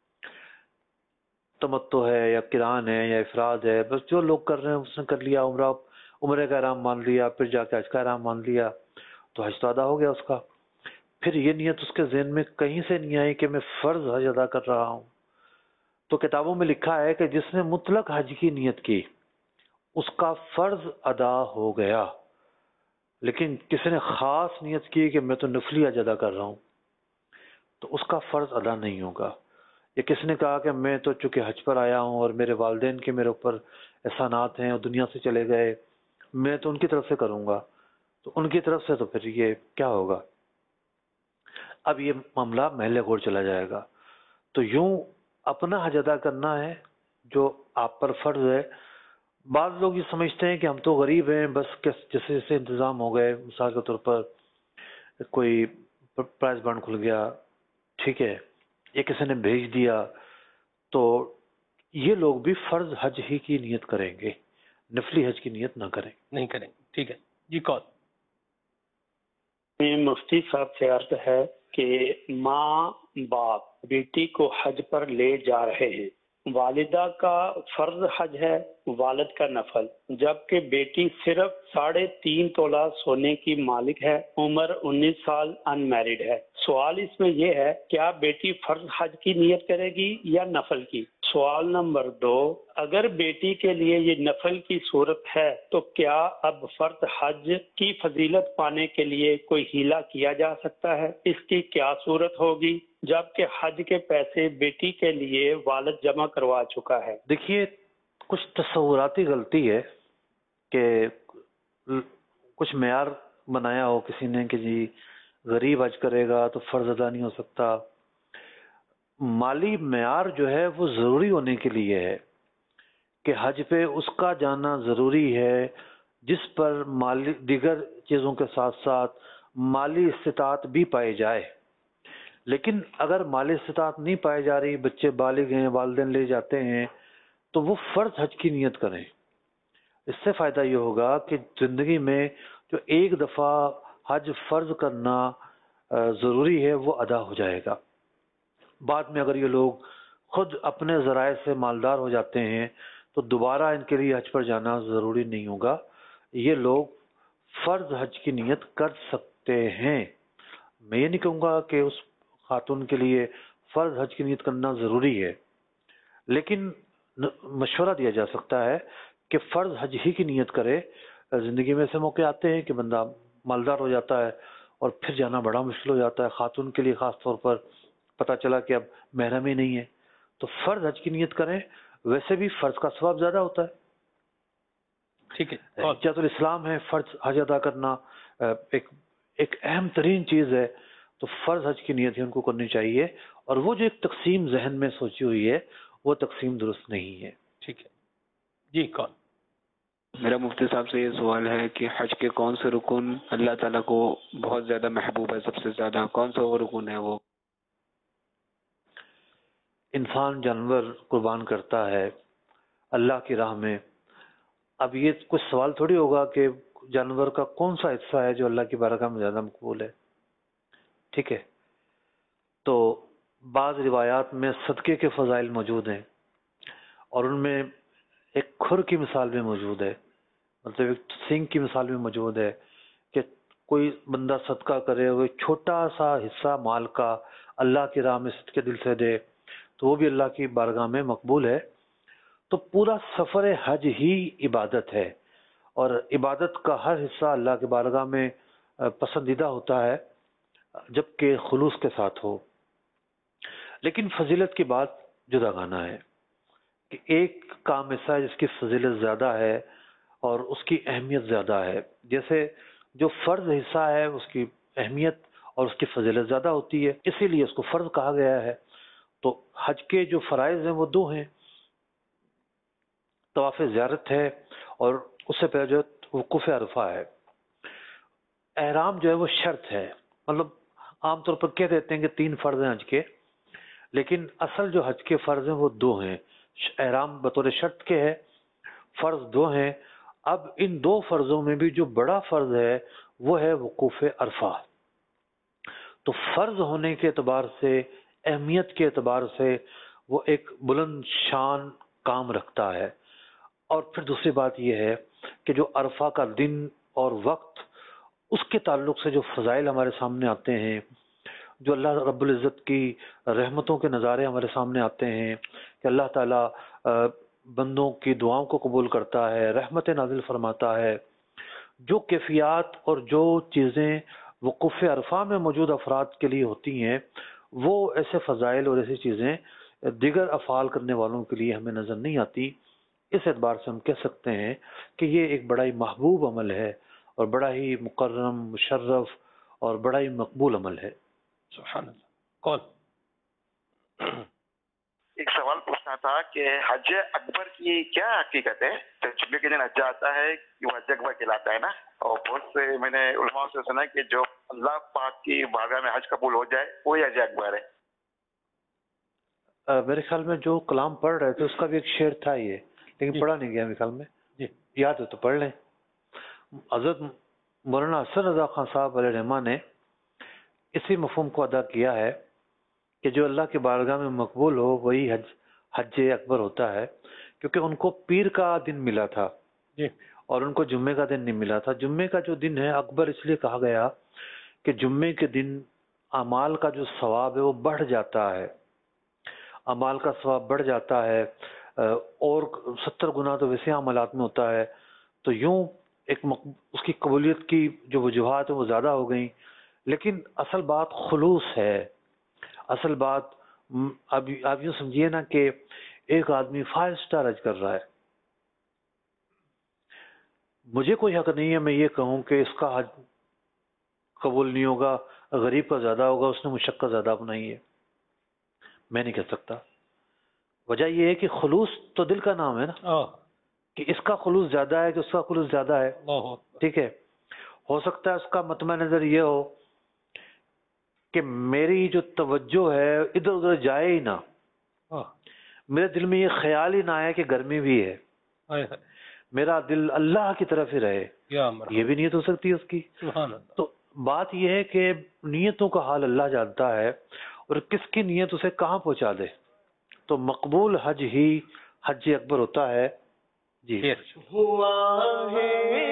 تمتع ہے یا قران ہے یا افراد ہے. بس جو لوگ کر رہے ہیں اس نے کر لیا, عمرے کا احرام مان لیا, پھر جا کے حج کا احرام مان لیا, تو حج تو ادا ہو گیا اس کا. پھر یہ نیت اس کے ذہن میں کہیں سے نہیں آئی کہ میں فرض حج ادا کر رہا ہوں. تو کتابوں میں لکھا ہے کہ جس نے مطلق حج کی نیت کی اس کا فرض ادا ہو گیا, لیکن کسی نے خاص نیت کی کہ میں تو نفلی حج ادا کر رہا ہوں, تو اس کا فرض ادا نہیں ہوگا. یا کسی نے کہا کہ میں تو چونکہ حج پر آیا ہوں اور میرے والدین کے میرے اوپر احسانات ہیں اور دنیا سے چلے گئے, میں تو ان کی طرف سے کروں گا, تو ان کی طرف سے تو پھر یہ کیا ہوگا, اب یہ معاملہ محل غور چلا جائے گا. تو یوں اپنا حج ادا کرنا ہے جو آپ پر فرض ہے. بعض لوگ یہ سمجھتے ہیں کہ ہم تو غریب ہیں, بس جیسے جیسے انتظام ہو گئے, مثال کے طور پر کوئی پرائز بانڈ کھل گیا, ٹھیک ہے, یہ کسی نے بھیج دیا, تو یہ لوگ بھی فرض حج ہی کی نیت کریں گے, نفلی حج کی نیت نہ کریں. نہیں کریں. ٹھیک ہے جی کال. مفتی صاحب سے عرض ہے کہ ماں باپ بیٹی کو حج پر لے جا رہے ہیں, والدہ کا فرض حج ہے, والد کا نفل, جبکہ بیٹی صرف 3.5 تولہ سونے کی مالک ہے, عمر 19 سال, ان میرڈ ہے. سوال اس میں یہ ہے, کیا بیٹی فرض حج کی نیت کرے گی یا نفل کی؟ سوال نمبر 2, اگر بیٹی کے لیے یہ نفل کی صورت ہے تو کیا اب فرض حج کی فضیلت پانے کے لیے کوئی ہیلا کیا جا سکتا ہے؟ اس کی کیا صورت ہوگی جبکہ حج کے پیسے بیٹی کے لیے والد جمع کروا چکا ہے؟ دیکھیے, کچھ تصوراتی غلطی ہے کہ کچھ معیار بنایا ہو کسی نے کہ جی غریب حج کرے گا تو فرض ادا نہیں ہو سکتا. مالی معیار جو ہے وہ ضروری ہونے کے لیے ہے کہ حج پہ اس کا جانا ضروری ہے جس پر مالی دیگر چیزوں کے ساتھ ساتھ مالی استطاعت بھی پائی جائے. لیکن اگر مالی استطاعت نہیں پائی جا رہی, بچے بالغ ہیں, والدین لے جاتے ہیں, تو وہ فرض حج کی نیت کریں. اس سے فائدہ یہ ہوگا کہ زندگی میں جو ایک دفعہ حج فرض کرنا ضروری ہے وہ ادا ہو جائے گا۔ بعد میں اگر یہ لوگ خود اپنے ذرائع سے مالدار ہو جاتے ہیں تو دوبارہ ان کے لیے حج پر جانا ضروری نہیں ہوگا، یہ لوگ فرض حج کی نیت کر سکتے ہیں۔ میں یہ نہیں کہوں گا کہ اس خاتون کے لیے فرض حج کی نیت کرنا ضروری ہے، لیکن مشورہ دیا جا سکتا ہے کہ فرض حج ہی کی نیت کرے۔ زندگی میں ایسے موقع آتے ہیں کہ بندہ مالدار ہو جاتا ہے اور پھر جانا بڑا مشکل ہو جاتا ہے، خاتون کے لیے خاص طور پر پتہ چلا کہ اب محرم ہی نہیں ہے، تو فرض حج کی نیت کریں۔ ویسے بھی فرض کا ثواب زیادہ ہوتا ہے، ٹھیک ہے، حجۃ الاسلام ہے، فرض حج ادا کرنا ایک اہم ترین چیز ہے، تو فرض حج کی نیت ہی ان کو کرنی چاہیے، اور وہ جو ایک تقسیم ذہن میں سوچی ہوئی ہے وہ تقسیم درست نہیں ہے۔ ٹھیک ہے جی، کون؟ میرا مفتی صاحب سے یہ سوال ہے کہ حج کے کون سے رکن اللہ تعالیٰ کو بہت زیادہ محبوب ہے، سب سے زیادہ کون سا وہ رکن ہے؟ وہ انسان جانور قربان کرتا ہے اللہ کی راہ میں، اب یہ کچھ سوال تھوڑی ہوگا کہ جانور کا کون سا حصہ ہے جو اللہ کی بارگاہ میں زیادہ مقبول ہے، ٹھیک ہے؟ تو بعض روایات میں صدقے کے فضائل موجود ہیں، اور ان میں ایک کھر کی مثال بھی موجود ہے، مطلب ایک سینگ کی مثال بھی موجود ہے کہ کوئی بندہ صدقہ کرے، وہ چھوٹا سا حصہ مال کا اللہ کی راہ میں صدقے دل سے دے تو وہ بھی اللہ کی بارگاہ میں مقبول ہے۔ تو پورا سفر حج ہی عبادت ہے، اور عبادت کا ہر حصہ اللہ کی بارگاہ میں پسندیدہ ہوتا ہے جبکہ خلوص کے ساتھ ہو۔ لیکن فضیلت کی بات جدا گانا ہے کہ ایک کام ایسا ہے جس کی فضیلت زیادہ ہے اور اس کی اہمیت زیادہ ہے، جیسے جو فرض حصہ ہے اس کی اہمیت اور اس کی فضیلت زیادہ ہوتی ہے، اسی لیے اس کو فرض کہا گیا ہے۔ تو حج کے جو فرائض ہیں وہ دو ہیں، طواف زیارت ہے اور اس سے پہلے جو وقوف عرفہ ہے۔ احرام جو ہے وہ شرط ہے، مطلب عام طور پر کہہ دیتے ہیں کہ 3 فرض ہیں حج کے، لیکن اصل جو حج کے فرض ہیں وہ 2 ہیں۔ احرام بطور شرط کے ہے، فرض 2 ہیں۔ اب ان 2 فرضوں میں بھی جو بڑا فرض ہے وہ ہے وقوف عرفہ۔ تو فرض ہونے کے اعتبار سے، اہمیت کے اعتبار سے وہ ایک بلند شان کام رکھتا ہے۔ اور پھر دوسری بات یہ ہے کہ جو عرفہ کا دن اور وقت، اس کے تعلق سے جو فضائل ہمارے سامنے آتے ہیں، جو اللہ رب العزت کی رحمتوں کے نظارے ہمارے سامنے آتے ہیں کہ اللہ تعالیٰ بندوں کی دعاؤں کو قبول کرتا ہے، رحمت نازل فرماتا ہے، جو کیفیات اور جو چیزیں وقوف عرفہ میں موجود افراد کے لیے ہوتی ہیں، وہ ایسے فضائل اور ایسی چیزیں دیگر افعال کرنے والوں کے لیے ہمیں نظر نہیں آتی۔ اس اعتبار سے ہم کہہ سکتے ہیں کہ یہ ایک بڑا ہی محبوب عمل ہے اور بڑا ہی مکرم، مشرف اور بڑا ہی مقبول عمل ہے۔ سبحان اللہ۔ کون؟ ایک سوال پوچھنا تھا کہ حج اکبر کی کیا حقیقت ہے؟ تو جمعے کے دن حج آتا ہے وہ حج اکبر کہلاتا ہے نا، اور بہت سے میں نے علماء سے سنا کہ جو اللہ پاک کی بارگاہ میں حج قبول ہو جائے وہی حج اکبر ہے۔ میرے خیال میں جو کلام پڑھ رہے تھے اس کا بھی ایک شعر تھا یہ، لیکن پڑھا نہیں گیا میرے خیال میں، یاد ہے تو پڑھ لیں۔ حضرت مولانا حسن رضا خان صاحب علیہ رحمہ نے اسی مفہوم کو ادا کیا ہے کہ جو اللہ کی بارگاہ میں مقبول ہو وہی حج اکبر ہوتا ہے، کیونکہ ان کو پیر کا دن ملا تھا اور ان کو جمعے کا دن نہیں ملا تھا۔ جمعے کا جو دن ہے اکبر اس لیے کہا گیا کہ جمعے کے دن اعمال کا جو ثواب ہے وہ بڑھ جاتا ہے، اعمال کا ثواب بڑھ جاتا ہے، اور 70 گنا تو ویسے عملات میں ہوتا ہے، تو یوں اس کی قبولیت کی جو وجوہات ہیں وہ زیادہ ہو گئیں۔ لیکن اصل بات خلوص ہے، اصل بات آپ یوں سمجھیے نا کہ ایک آدمی 5 اسٹار حج کر رہا ہے، مجھے کوئی حق نہیں ہے میں یہ کہوں کہ اس کا حج قبول نہیں ہوگا، غریب کا زیادہ ہوگا، اس نے مشقت زیادہ اپنائی ہے، میں نہیں کہہ سکتا۔ وجہ یہ ہے کہ خلوص تو دل کا نام ہے نا، کہ اس کا خلوص زیادہ ہے کہ اس کا خلوص زیادہ ہے، ٹھیک ہے؟ ہو سکتا ہے اس کا مطمع نظر یہ ہو کہ میری جو توجہ ہے ادھر ادھر جائے ہی نہ، میرے دل میں یہ خیال ہی نہ آئے کہ گرمی بھی ہے، میرا دل اللہ کی طرف ہی رہے، یہ بھی نیت ہو سکتی ہے اس کی۔ تو بات یہ ہے کہ نیتوں کا حال اللہ جانتا ہے اور کس کی نیت اسے کہاں پہنچا دے. تو مقبول حج ہی حج اکبر ہوتا ہے. جی ہوا ہے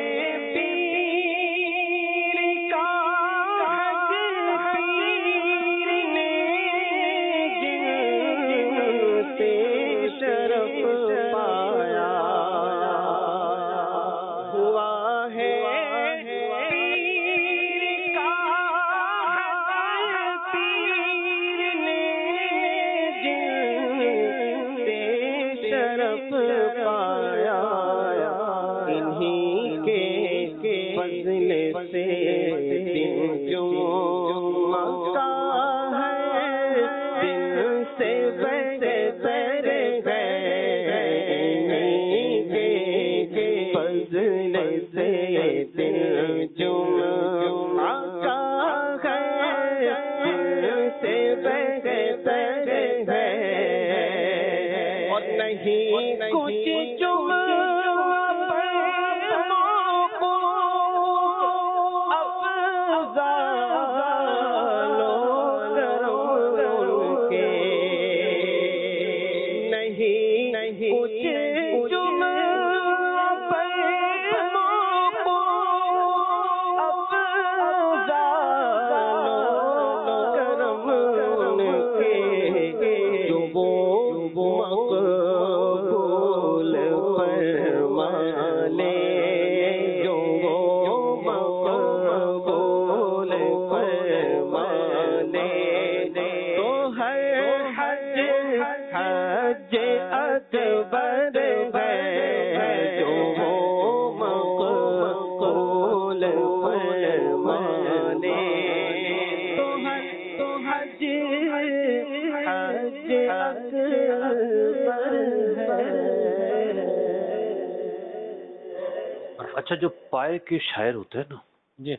اچھا، جو پائے کے شاعر ہوتے ہیں نا، جی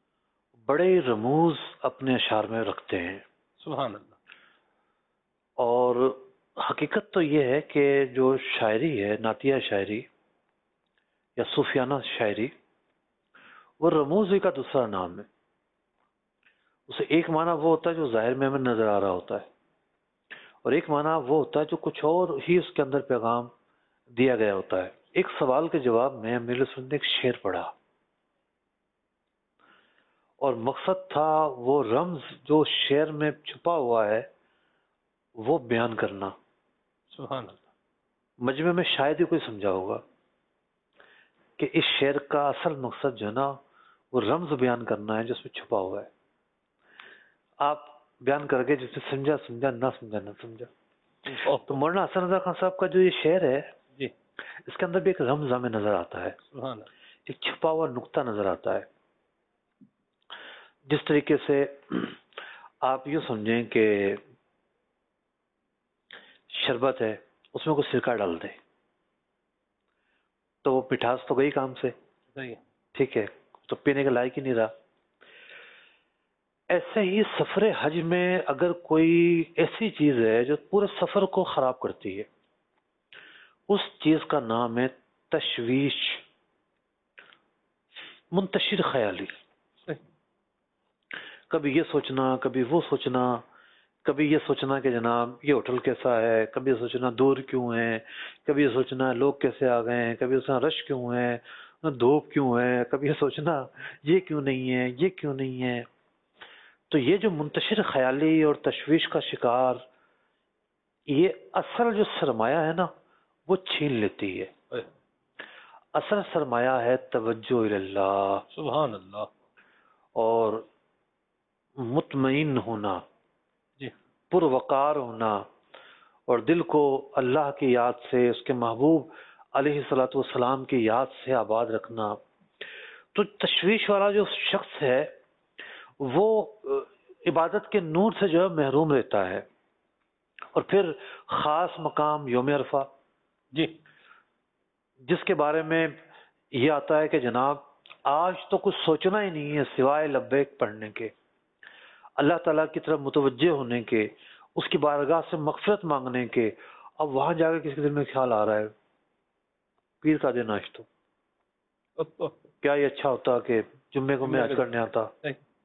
بڑے رموز اپنے اشعار میں رکھتے ہیں. سبحان اللہ. اور حقیقت تو یہ ہے کہ جو شاعری ہے، نعتیہ شاعری یا صوفیانہ شاعری، وہ رموز کا دوسرا نام ہے. اسے ایک معنی وہ ہوتا ہے جو ظاہر میں ہمیں نظر آ رہا ہوتا ہے، اور ایک معنی وہ ہوتا ہے جو کچھ اور ہی اس کے اندر پیغام دیا گیا ہوتا ہے. ایک سوال کے جواب میں میرے سن نے ایک شعر پڑھا، اور مقصد تھا وہ رمز جو شعر میں چھپا ہوا ہے وہ بیان کرنا. سبحان اللہ. مجمع میں شاید ہی کوئی سمجھا ہوگا کہ اس شعر کا اصل مقصد جو ہے نا وہ رمز بیان کرنا ہے جو اس میں چھپا ہوا ہے. آپ بیان کر کے جس نے سمجھا سمجھا، نہ سمجھا نہ سمجھا. تو مولانا حسن رضا خان صاحب کا جو یہ شعر ہے، جی اس کے اندر بھی ایک رمز ہمیں نظر آتا ہے، سبحان اللہ. ایک چھپا ہوا نقطہ نظر آتا ہے. جس طریقے سے آپ یوں سمجھیں کہ شربت ہے، اس میں کوئی سرکہ ڈال دے تو وہ مٹھاس تو گئی کام سے، صحیح. ٹھیک ہے، تو پینے کے لائق ہی نہیں رہا. ایسے ہی سفر حج میں اگر کوئی ایسی چیز ہے جو پورے سفر کو خراب کرتی ہے، اس چیز کا نام ہے تشویش، منتشر خیالی. کبھی یہ سوچنا، کبھی وہ سوچنا، کبھی یہ سوچنا کہ جناب یہ ہوٹل کیسا ہے، کبھی یہ سوچنا دور کیوں ہے، کبھی یہ سوچنا لوگ کیسے آ گئے ہیں، کبھی یہ سوچنا رش کیوں ہے، دھوپ کیوں ہے، کبھی یہ سوچنا یہ کیوں نہیں ہے، یہ کیوں نہیں ہے. تو یہ جو منتشر خیالی اور تشویش کا شکار، یہ اصل جو سرمایہ ہے نا وہ چھین لیتی ہے. اصل سرمایہ ہے توجہ اللہ، سبحان اللہ. اور مطمئن ہونا، جی پروقار ہونا، اور دل کو اللہ کی یاد سے، اس کے محبوب علیہ الصلوۃ والسلام کی یاد سے آباد رکھنا. تو تشویش والا جو شخص ہے وہ عبادت کے نور سے جو ہے محروم رہتا ہے. اور پھر خاص مقام یوم عرفہ، جی جس کے بارے میں یہ آتا ہے کہ جناب آج تو کچھ سوچنا ہی نہیں ہے سوائے لبیک پڑھنے کے، اللہ تعالیٰ کی طرف متوجہ ہونے کے، اس کی بارگاہ سے مغفرت مانگنے کے. اب وہاں جا کے کسی کے دل میں خیال آ رہا ہے پیر کا دن آج تو کیا یہ اچھا ہوتا کہ جمعے کو میں حج کرنے آتا،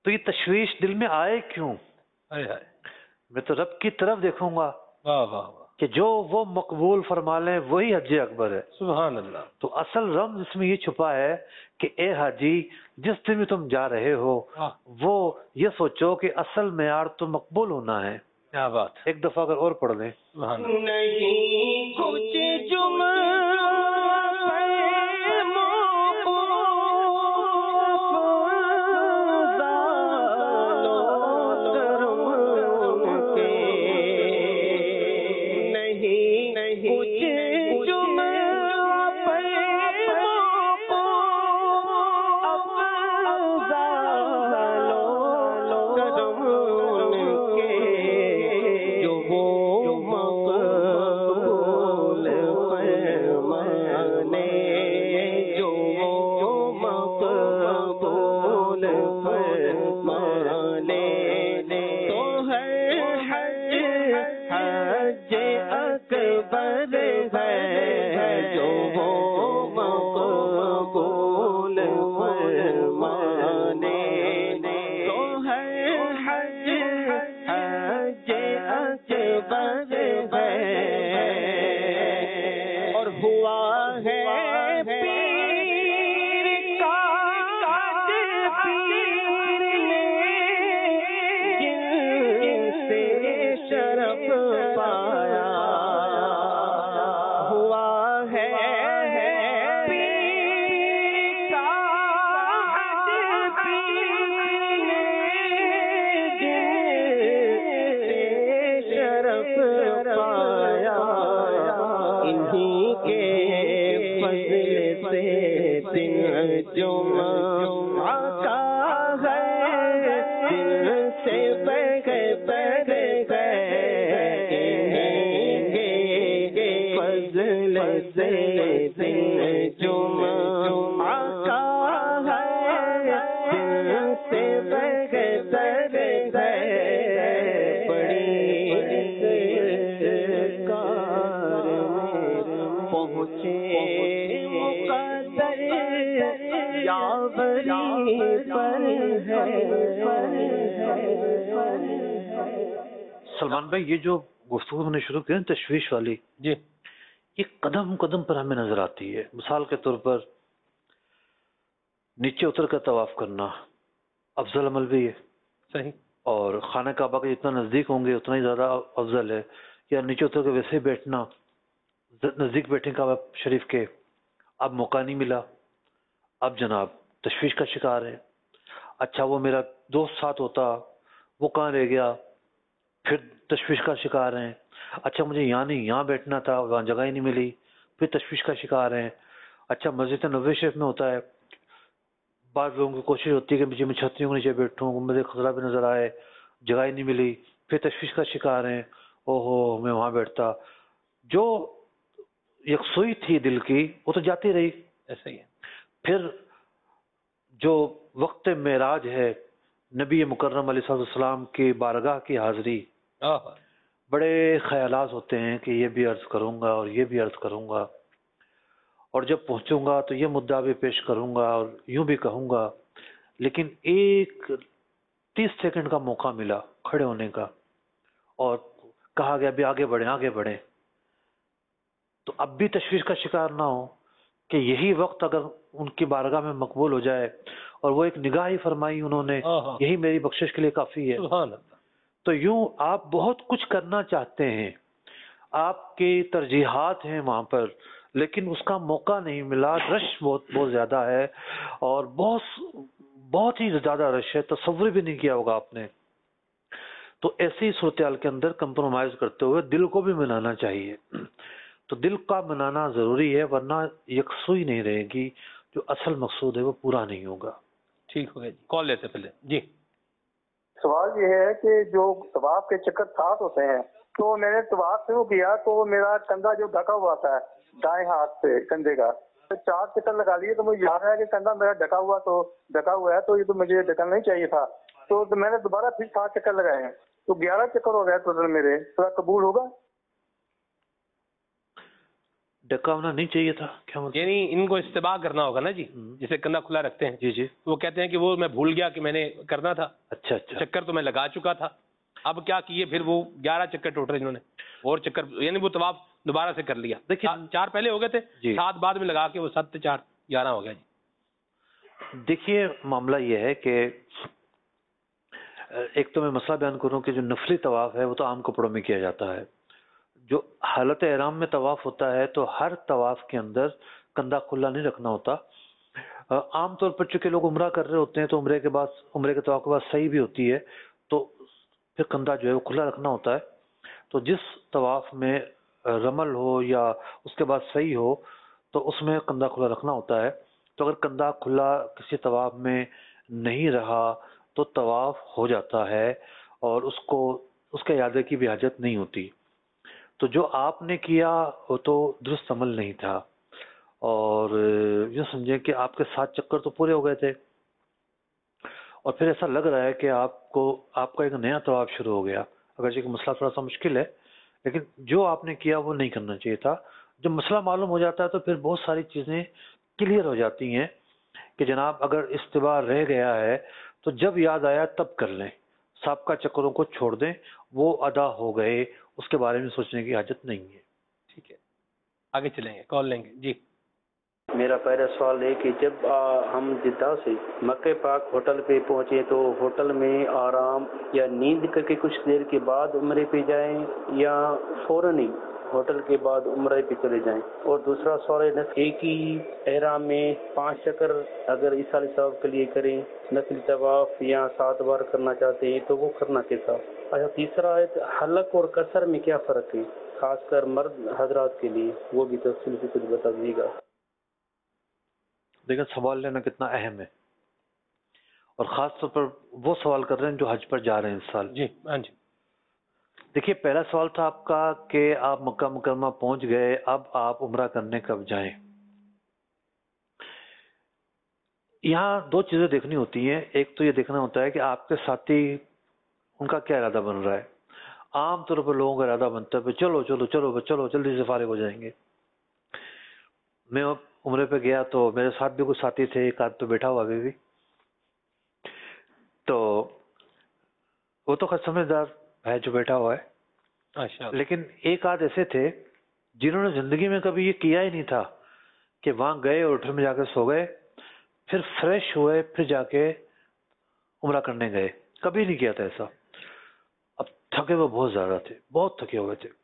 تو یہ تشویش دل میں آئے کیوں؟ میں تو رب کی طرف دیکھوں گا کہ جو وہ مقبول فرما لیں وہی حج اکبر ہے. سبحان اللہ. تو اصل رمز اس میں یہ چھپا ہے کہ اے حاجی جس دن بھی تم جا رہے ہو وہ یہ سوچو کہ اصل معیار تو مقبول ہونا ہے. کیا بات. ایک دفعہ اگر اور پڑھ لیں. سبحان اللہ. نہیں کچھ جمعہ سلمان بھائی یہ جو گفتگو ہم نے شروع کی تشویش والی جی یہ قدم قدم پر ہمیں نظر آتی ہے. مثال کے طور پر نیچے اتر کر طواف کرنا افضل عمل بھی ہے. صحیح. اور خانہ کعبہ کے جتنا نزدیک ہوں گے اتنا ہی زیادہ افضل ہے. یا نیچے اتر کے ویسے ہی بیٹھنا نزدیک بیٹھے کعبہ شریف کے اب موقع نہیں ملا اب جناب تشویش کا شکار ہے. اچھا وہ میرا دوست ساتھ ہوتا وہ کہاں رہ گیا پھر تشویش کا شکار ہیں. اچھا مجھے یہاں نہیں یہاں بیٹھنا تھا وہاں جگہ ہی نہیں ملی پھر تشویش کا شکار ہیں. اچھا مسجد نبوی شریف میں ہوتا ہے بعض لوگوں کی کوشش ہوتی ہے کہ مجھے میں چھتریوں کے نیچے بیٹھوں مجھے خطرہ بھی نظر آئے جگہ ہی نہیں ملی پھر تشویش کا شکار ہیں. او ہو میں وہاں بیٹھتا. جو یکسوئی تھی دل کی وہ تو جاتی رہی. ایسا ہی ہے. پھر جو وقت معراج ہے نبی مکرم علیہ السلام کی بارگاہ کی حاضری بڑے خیالات ہوتے ہیں کہ یہ بھی عرض کروں گا اور یہ بھی عرض کروں گا اور جب پہنچوں گا تو یہ مدعا بھی پیش کروں گا اور یوں بھی کہوں گا. لیکن ایک 30 سیکنڈ کا موقع ملا کھڑے ہونے کا اور کہا گیا بھی آگے بڑھیں آگے بڑھیں. تو اب بھی تشویش کا شکار نہ ہو کہ یہی وقت اگر ان کی بارگاہ میں مقبول ہو جائے اور وہ ایک نگاہ ہی فرمائی انہوں نے یہی میری بخشش کے لیے کافی ہے. تو یوں آپ بہت کچھ کرنا چاہتے ہیں آپ کی ترجیحات ہیں وہاں پر لیکن اس کا موقع نہیں ملا. رش بہت زیادہ ہے اور بہت ہی زیادہ رش ہے. تصور بھی نہیں کیا ہوگا آپ نے. تو ایسی صورتحال کے اندر کمپرومائز کرتے ہوئے دل کو بھی منانا چاہیے. تو دل کا منانا ضروری ہے ورنہ یکسوئی نہیں رہے گی جو اصل مقصود ہے وہ پورا نہیں ہوگا. ٹھیک ہو گیا جی. کال لیتے پہلے. جی سوال یہ ہے کہ جو طواف کے چکر 7 ہوتے ہیں تو میں نے طواف شروع کیا تو میرا کندھا جو ڈھکا ہوا تھا دائیں ہاتھ سے کندھے کا 4 چکر لگا لیے تو مجھے یاد ہے کہ کندھا میرا ڈھکا ہوا ہے تو یہ تو مجھے ڈھکنا نہیں چاہیے تھا. تو میں نے دوبارہ پھر 7 چکر لگائے ہیں تو 11 چکر ہو گئے ٹوٹل میرے. تھوڑا قبول ہوگا؟ ڈکا ہونا نہیں چاہیے تھا، کیا مطلب؟ یعنی ان کو استباع کرنا ہوگا نا جی، جسے کندھا کھلا رکھتے ہیں. جی جی. تو وہ کہتے ہیں کہ وہ میں بھول گیا کہ میں نے کرنا تھا. اچھا اچھا. چکر تو میں لگا چکا تھا. اب کیا کیے پھر وہ 11 چکر ٹوٹے انہوں نے، اور چکر یعنی وہ طواف دوبارہ سے کر لیا. دیکھیے 4 پہلے ہو گئے تھے، جی. 7 بعد میں لگا کے وہ 7 4 11 ہو گیا جی. دیکھیے معاملہ یہ ہے کہ ایک تو میں مسئلہ بیان کروں کہ جو نفلی طواف ہے وہ تو عام کپڑوں میں کیا جاتا ہے. جو حالت احرام میں طواف ہوتا ہے تو ہر طواف کے اندر کندھا کھلا نہیں رکھنا ہوتا. عام طور پر چونکہ لوگ عمرہ کر رہے ہوتے ہیں تو عمرے کے طواف کے بعد صحیح بھی ہوتی ہے تو پھر کندھا جو ہے وہ کھلا رکھنا ہوتا ہے. تو جس طواف میں رمل ہو یا اس کے بعد صحیح ہو تو اس میں کندھا کھلا رکھنا ہوتا ہے. تو اگر کندھا کھلا کسی طواف میں نہیں رہا تو طواف ہو جاتا ہے اور اس کے اعادے کی بھی حاجت نہیں ہوتی. تو جو آپ نے کیا وہ تو درست عمل نہیں تھا، اور یہ سمجھیں کہ آپ کے 7 چکر تو پورے ہو گئے تھے اور پھر ایسا لگ رہا ہے کہ آپ کا ایک نیا طواف شروع ہو گیا. اگرچہ کہ مسئلہ تھوڑا سا مشکل ہے لیکن جو آپ نے کیا وہ نہیں کرنا چاہیے تھا. جب مسئلہ معلوم ہو جاتا ہے تو پھر بہت ساری چیزیں کلیئر ہو جاتی ہیں کہ جناب اگر استباع رہ گیا ہے تو جب یاد آیا تب کر لیں، سابقہ چکروں کو چھوڑ دیں، وہ ادا ہو گئے، اس کے بارے میں سوچنے کی حاجت نہیں ہے. ٹھیک ہے، آگے چلیں گے، کال لیں گے جی. میرا پہلا سوال ہے کہ جب ہم جدہ سے مکہ پاک ہوٹل پہ پہنچے تو ہوٹل میں آرام یا نیند کر کے کچھ دیر کے بعد عمرے پہ جائیں یا فوراً ہی ہوٹل کے بعد عمرے پہ چلے جائیں؟ اور دوسرا سوال ہے ایک ہی احرام میں 5 چکر اگر ایسالی ثواب کے لیے کریں، نفلی طواف یا 7 بار کرنا چاہتے ہیں تو وہ کرنا کیسا؟ اچھا، تیسرا ہے حلق اور قصر میں کیا فرق ہے خاص کر مرد حضرات کے لیے، وہ بھی تفصیل سے کچھ بتا دیجیے گا. دیکھیں سوال لینا کتنا اہم ہے، اور خاص طور پر وہ سوال کر رہے ہیں جو حج پر جا رہے ہیں اس سال. جی ہاں جی. دیکھیے پہلا سوال تھا آپ کا کہ آپ مکہ مکرمہ پہنچ گئے، اب آپ عمرہ کرنے کب جائیں. یہاں 2 چیزیں دیکھنی ہوتی ہیں. ایک تو یہ دیکھنا ہوتا ہے کہ آپ کے ساتھی ان کا کیا ارادہ بن رہا ہے. عام طور پر لوگوں کا ارادہ بنتا ہے چلو چلو چلو چلو جلدی سے فارغ ہو جائیں گے. میں عمرے پہ گیا تو میرے ساتھ بھی کچھ ساتھی تھے، ایک آدھ تو بیٹھا ہوا ابھی بھی، تو وہ تو خود سمجھدار ہے جو بیٹھا ہوا ہے. لیکن ایک آدھ ایسے تھے جنہوں نے زندگی میں کبھی یہ کیا ہی نہیں تھا کہ وہاں گئے اور ہوٹل میں جا کے سو گئے، پھر فریش ہوئے، پھر جا کے عمرہ کرنے گئے. کبھی نہیں کیا تھا ایسا. اب تھکے ہوئے بہت زیادہ تھے، بہت تھکے ہوئے تھے.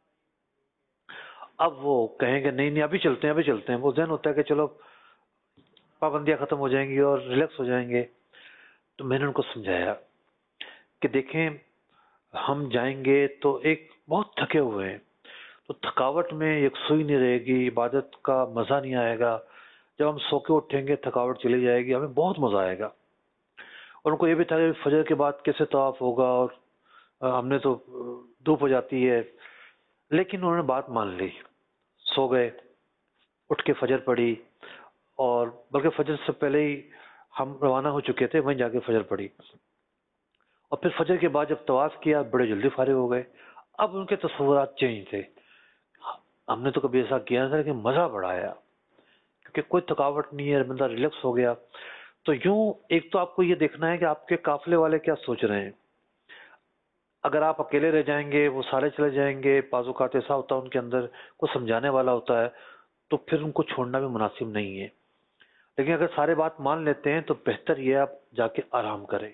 اب وہ کہیں گے نہیں ابھی چلتے ہیں ابھی چلتے ہیں. وہ ذہن ہوتا ہے کہ چلو پابندیاں ختم ہو جائیں گی اور ریلیکس ہو جائیں گے. تو میں نے ان کو سمجھایا کہ دیکھیں ہم جائیں گے تو ایک بہت تھکے ہوئے ہیں، تو تھکاوٹ میں یکسوئی نہیں رہے گی، عبادت کا مزہ نہیں آئے گا. جب ہم سو کے اٹھیں گے تھکاوٹ چلی جائے گی، ہمیں بہت مزہ آئے گا. اور ان کو یہ بھی تھا کہ فجر کے بعد کیسے طواف ہوگا، اور ہم نے تو دھوپ ہو جاتی ہے. لیکن انہوں نے بات مان لی، سو گئے، اٹھ کے فجر پڑھی، اور بلکہ فجر سے پہلے ہی ہم روانہ ہو چکے تھے، وہیں جا کے فجر پڑھی. اور پھر فجر کے بعد جب طواف کیا بڑے جلدی فارغ ہو گئے. اب ان کے تصورات چینج تھے. ہم نے تو کبھی ایسا کیا تھا لیکن مزہ بڑا آیا کیونکہ کوئی تھکاوٹ نہیں ہے، بندہ ریلیکس ہو گیا. تو یوں ایک تو آپ کو یہ دیکھنا ہے کہ آپ کے قافلے والے کیا سوچ رہے ہیں. اگر آپ اکیلے رہ جائیں گے، وہ سارے چلے جائیں گے، بعض اوقات ایسا ہوتا ہے ان کے اندر کوئی سمجھانے والا ہوتا ہے، تو پھر ان کو چھوڑنا بھی مناسب نہیں ہے. لیکن اگر سارے بات مان لیتے ہیں تو بہتر یہ آپ جا کے آرام کریں.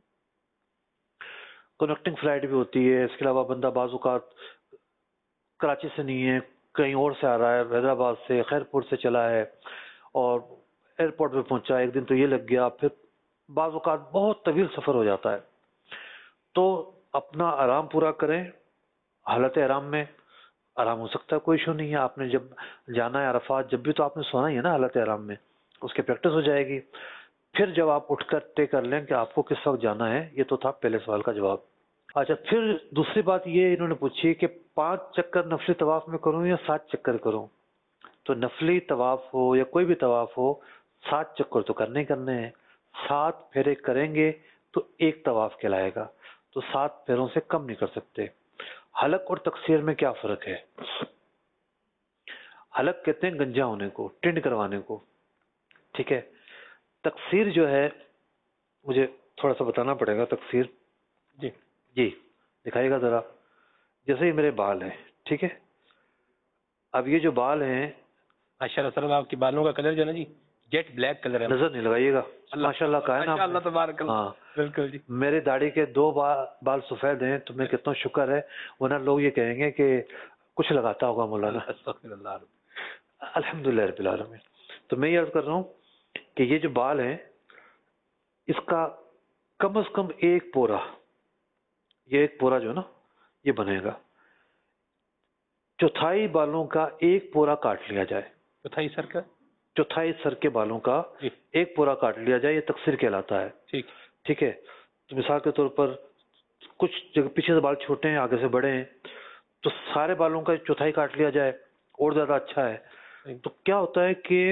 کنیکٹنگ فلائٹ بھی ہوتی ہے. اس کے علاوہ بندہ بعض اوقات کراچی سے نہیں ہے، کہیں اور سے آ رہا ہے، حیدرآباد سے، خیرپور سے چلا ہے اور ایئرپورٹ پہ پہنچا، ایک دن تو یہ لگ گیا، پھر بعض اوقات بہت طویل سفر ہو جاتا ہے. تو اپنا آرام پورا کریں. حالت احرام میں آرام ہو سکتا ہے، کوئی ایشو نہیں ہے. آپ نے جب جانا ہے عرفات، جب بھی تو آپ نے سونا ہی ہے نا حالت احرام میں، اس کی پریکٹس ہو جائے گی. پھر جب آپ اٹھ کر طے کر لیں کہ آپ کو کس وقت جانا ہے. یہ تو تھا پہلے سوال کا جواب. اچھا، پھر دوسری بات یہ انہوں نے پوچھی کہ 5 چکر نفلی طواف میں کروں یا 7 چکر کروں. تو نفلی طواف ہو یا کوئی بھی طواف ہو، 7 چکر تو کرنے ہیں. 7 پھیرے کریں گے تو ایک طواف کہلائے گا. تو 7 پھیروں سے کم نہیں کر سکتے. حلق اور تقصیر میں کیا فرق ہے؟ حلق کہتے ہیں گنجا ہونے کو، ٹنڈ کروانے کو، ٹھیک ہے. تقصیر جو ہے مجھے تھوڑا سا بتانا پڑے گا. تقصیر جی دکھائیے گا ذرا. جیسے یہ میرے بال ہیں، ٹھیک ہے. اب یہ جو بال ہیں ماشاء اللہ سر، آپ کے بالوں کا کلر جو ہے نا جی جیٹ بلیک کلر ہے. نظر نہیں لگائیے گا، ماشاء اللہ کا ہے نا. اللہ تبارک اللہ. ہاں بالکل جی. میرے داڑھی کے 2 بال سفید ہیں تو میں کتنا شکر ہے، ورنہ لوگ یہ کہیں گے کہ کچھ لگاتا ہوگا مولانا. استغفر اللہ. الحمدللہ رب العالمین. تو میں یہ عرض کر رہا ہوں کہ یہ جو بال ہیں اس کا کم از کم 1 پورا، یہ 1 پورا جو ہے نا یہ بنے گا. چوتھائی بالوں کا 1 پورا کاٹ لیا جائے. چوتھائی سر کا، چوتھائی سر کے بالوں کا 1 پورا کاٹ لیا جائے. یہ تقصیر کہلاتا ہے. ٹھیک ہے. تو مثال کے طور پر کچھ جگہ پیچھے سے بال چھوٹے ہیں، آگے سے بڑے ہیں، تو سارے بالوں کا چوتھائی کاٹ لیا جائے اور زیادہ اچھا ہے. تو کیا ہوتا ہے کہ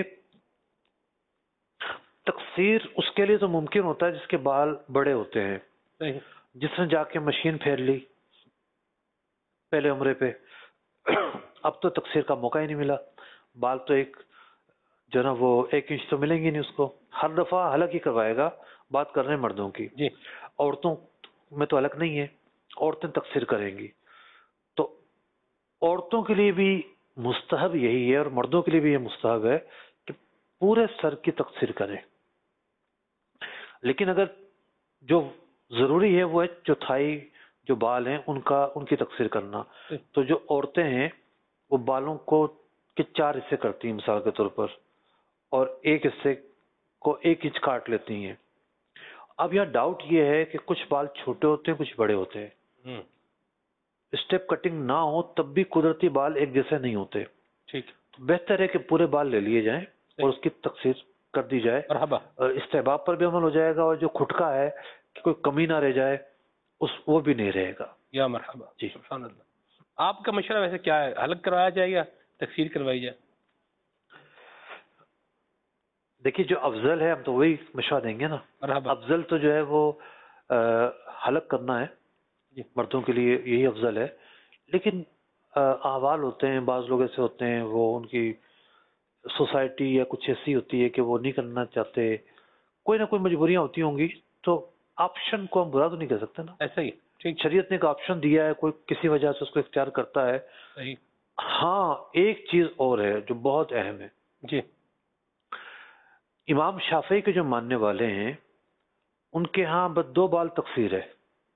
تقصیر اس کے لیے تو ممکن ہوتا ہے جس کے بال بڑے ہوتے ہیں، جس نے جا کے مشین پھیر لی پہلے عمرے پہ. اب تو تقصیر کا موقع ہی نہیں ملا. بال تو ایک جو نا وہ 1 انچ تو ملیں گے نہیں اس کو. ہر دفعہ حلق ہی کروائے گا. بات کر رہے ہیں مردوں کی. عورتوں میں تو حلق نہیں ہے، عورتیں تقصیر کریں گی. تو عورتوں کے لیے بھی مستحب یہی ہے اور مردوں کے لیے بھی یہ مستحب ہے کہ پورے سر کی تقصیر کریں. لیکن اگر جو ضروری ہے وہ ہے چوتھائی جو بال ہیں ان کی تقصیر کرنا. تو جو عورتیں ہیں وہ بالوں کو کے 4 حصے کرتی ہیں مثال کے طور پر، اور 1 حصے کو 1 انچ کاٹ لیتی ہیں. اب یہاں ڈاؤٹ یہ ہے کہ کچھ بال چھوٹے ہوتے ہیں، کچھ بڑے ہوتے ہیں. اسٹیپ کٹنگ نہ ہو تب بھی قدرتی بال ایک جیسے نہیں ہوتے. بہتر ہے کہ پورے بال لے لیے جائیں اور اس کی تقصیر کر دی جائے. استحباب پر بھی عمل ہو جائے گا، اور جو کھٹکا ہے کہ کوئی کمی نہ رہ جائے وہ بھی نہیں رہے گا. یا مرحبا. جی سبحان اللہ. آپ کا مشورہ ویسے کیا ہے، حلق کروایا جائے یا تقصیر کروائی جائے؟ دیکھیے جو افضل ہے ہم تو وہی مشورہ دیں گے نا. افضل تو جو ہے وہ حلق کرنا ہے، مردوں کے لیے یہی افضل ہے. لیکن احوال ہوتے ہیں، بعض لوگ ایسے ہوتے ہیں وہ ان کی سوسائٹی یا کچھ ایسی ہوتی ہے کہ وہ نہیں کرنا چاہتے، کوئی نہ کوئی مجبوریاں ہوتی ہوں گی. تو آپشن کو ہم برا تو نہیں کہہ سکتے نا. ایسا ہی شریعت نے ایک آپشن دیا ہے، کوئی کسی وجہ سے اس کو اختیار کرتا ہے. ہاں ایک چیز اور ہے جو بہت اہم ہے. جی. امام شافعی کے جو ماننے والے ہیں ان کے ہاں بس 2 بال تقصیر ہے،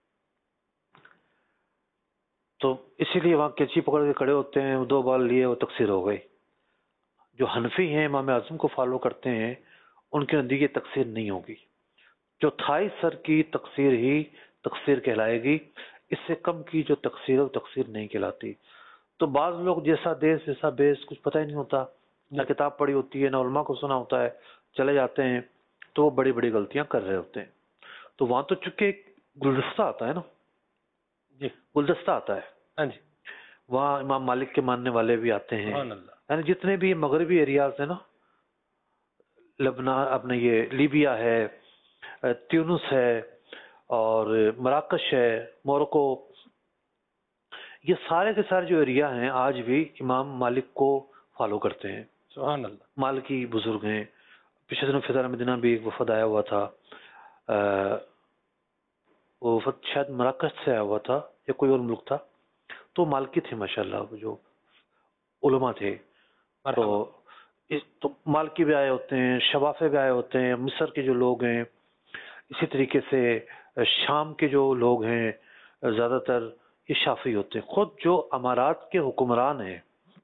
تو اسی لیے وہاں کینچی پکڑ کے کھڑے ہوتے ہیں، 2 بال لیے وہ تقصیر ہو گئی. جو حنفی ہیں امام اعظم کو فالو کرتے ہیں ان کے نزدیک یہ تقصیر نہیں ہوگی. چوتھائی سر کی تقصیر ہی تقصیر کہلائے گی. اس سے کم کی جو تقصیر ہے وہ تقصیر نہیں کہلاتی. تو بعض لوگ جیسا دیس جیسا بیس، کچھ پتہ ہی نہیں ہوتا، نہ کتاب پڑھی ہوتی ہے نہ علماء کو سنا ہوتا ہے، چلے جاتے ہیں تو وہ بڑی بڑی غلطیاں کر رہے ہوتے ہیں. تو وہاں تو چونکہ ایک گلدستہ آتا ہے نا. جی گلدستہ آتا ہے. ہاں جی. وہاں امام مالک کے ماننے والے بھی آتے ہیں، یعنی جتنے بھی مغربی ایریاز ہیں نا، لبنان، اپنے یہ لیبیا ہے، تیونس ہے، اور مراکش ہے، موروکو، یہ سارے کے سارے جو ایریا ہیں آج بھی امام مالک کو فالو کرتے ہیں. سبحان اللہ. مالکی بزرگ ہیں. پچھلے دنوں فضائل مدینہ بھی ایک وفد آیا ہوا تھا، وہ وفد شاید مراکش سے آیا ہوا تھا یا کوئی اور ملک تھا، تو مالکی تھے ماشاءاللہ، جو علماء تھے. تو مالکی بھی آئے ہوتے ہیں، شوافے بھی آئے ہوتے ہیں، مصر کے جو لوگ ہیں، اسی طریقے سے شام کے جو لوگ ہیں زیادہ تر یہ شافعی ہوتے ہیں. خود جو امارات کے حکمران ہیں،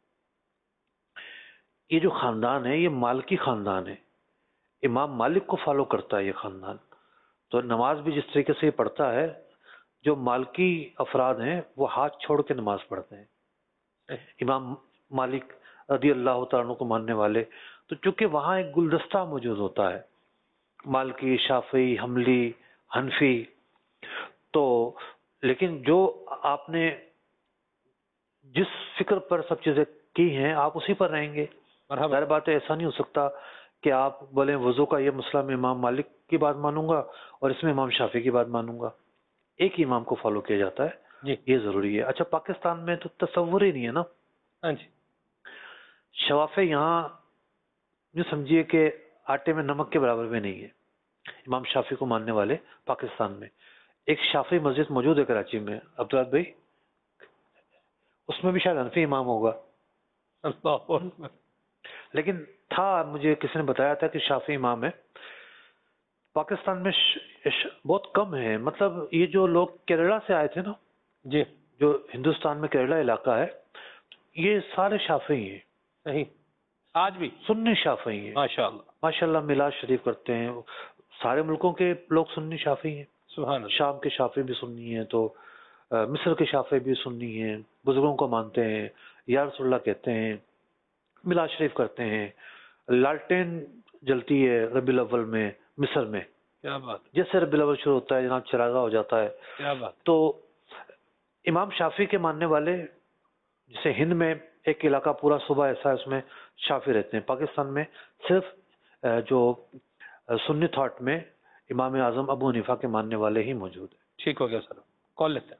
یہ جو خاندان ہے یہ مالکی خاندان ہے. امام مالک کو فالو کرتا ہے یہ خاندان. تو نماز بھی جس طریقے سے یہ پڑھتا ہے، جو مالکی افراد ہیں وہ ہاتھ چھوڑ کے نماز پڑھتے ہیں، امام مالک رضی اللہ تعالیٰ عنہ کو ماننے والے. تو چونکہ وہاں ایک گلدستہ موجود ہوتا ہے، مالکی، شافعی، حنبلی، حنفی. تو لیکن جو آپ نے جس فکر پر سب چیزیں کی ہیں آپ اسی پر رہیں گے. ظاہر بات ہے ایسا نہیں ہو سکتا کہ آپ بولیں وضو کا یہ مسئلہ میں امام مالک کی بات مانوں گا اور اس میں امام شافعی کی بات مانوں گا. ایک ہی امام کو فالو کیا جاتا ہے. یہ ضروری ہے. اچھا پاکستان میں تو تصور ہی نہیں ہے نا. ہاں جی. شوافے یہاں یوں سمجھیے کہ آٹے میں نمک کے برابر میں نہیں ہے. امام شافعی کو ماننے والے پاکستان میں ایک شافعی مسجد موجود ہے کراچی میں عبدالرات بھائی, اس میں بھی شاید حنفی امام ہوگا, لیکن تھا مجھے کسی نے بتایا تھا کہ شافعی امام ہے. پاکستان میں بہت کم ہے. مطلب یہ جو لوگ کیرلا سے آئے تھے نا, جی, جو ہندوستان میں کیرلا علاقہ ہے, یہ سارے شافعی ہیں. صحیح, آج بھی سنی شافعی ہیں ماشاءاللہ. ماشاءاللہ. میلاد شریف کرتے ہیں. سارے ملکوں کے لوگ سنی شافعی ہیں. سبحان اللہ. شام کے شافعی بھی سنی ہیں, تو مصر کے شافعی بھی سنی ہیں, بزرگوں کو مانتے ہیں, یا رسول اللہ کہتے ہیں, میلاد شریف کرتے ہیں. لالٹین جلتی ہے ربیع الاول میں مصر میں, کیا بات, جیسے ربیع الاول شروع ہوتا ہے جناب چراغا ہو جاتا ہے. کیا بات. تو امام شافعی کے ماننے والے, جیسے ہند میں ایک علاقہ پورا صوبہ ایسا ہے اس میں شافعی رہتے ہیں, پاکستان میں صرف جو سنی تھاٹ میں امام اعظم ابو حنیفہ کے ماننے والے ہی موجود ہیں. ٹھیک ہو گیا سر, کال لیتے ہیں.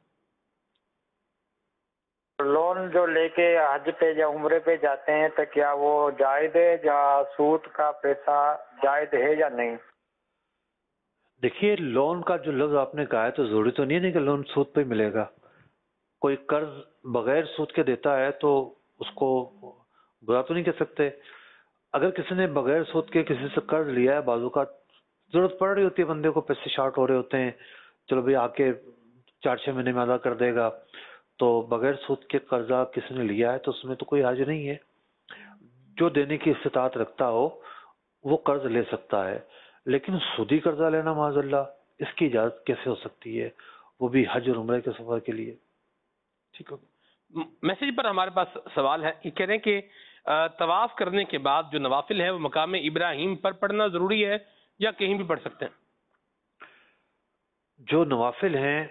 لون جو لے کے حج پہ یا عمرے پہ جاتے ہیں تو کیا وہ جائز ہے, یا سود کا پیسہ جائز ہے یا نہیں؟ دیکھیے, لون کا جو لفظ آپ نے کہا ہے تو ضروری تو نہیں ہے کہ لون سود پہ ملے گا. کوئی قرض بغیر سود کے دیتا ہے تو اس کو برا تو نہیں کہہ سکتے. اگر کسی نے بغیر سود کے کسی سے قرض لیا ہے, بعض اوقات ضرورت پڑ رہی ہوتی ہے بندے کو, پیسے شارٹ ہو رہے ہوتے ہیں, چلو بھائی آ کے 4-6 مہینے میں ادا کر دے گا, تو بغیر سود کے قرضہ کسی نے لیا ہے تو اس میں تو کوئی حرج نہیں ہے. جو دینے کی استطاعت رکھتا ہو وہ قرض لے سکتا ہے, لیکن سودی قرضہ لینا معاذ اللہ, اس کی اجازت کیسے ہو سکتی ہے, وہ بھی حج اور عمرے کے سفر کے لیے. ٹھیک ہو گیا. میسیج پر ہمارے پاس سوال ہے, یہ کہہ رہے ہیں کہ طواف کرنے کے بعد جو نوافل ہے وہ مقام ابراہیم پر پڑھنا ضروری ہے یا کہیں بھی پڑھ سکتے ہیں؟ جو نوافل ہیں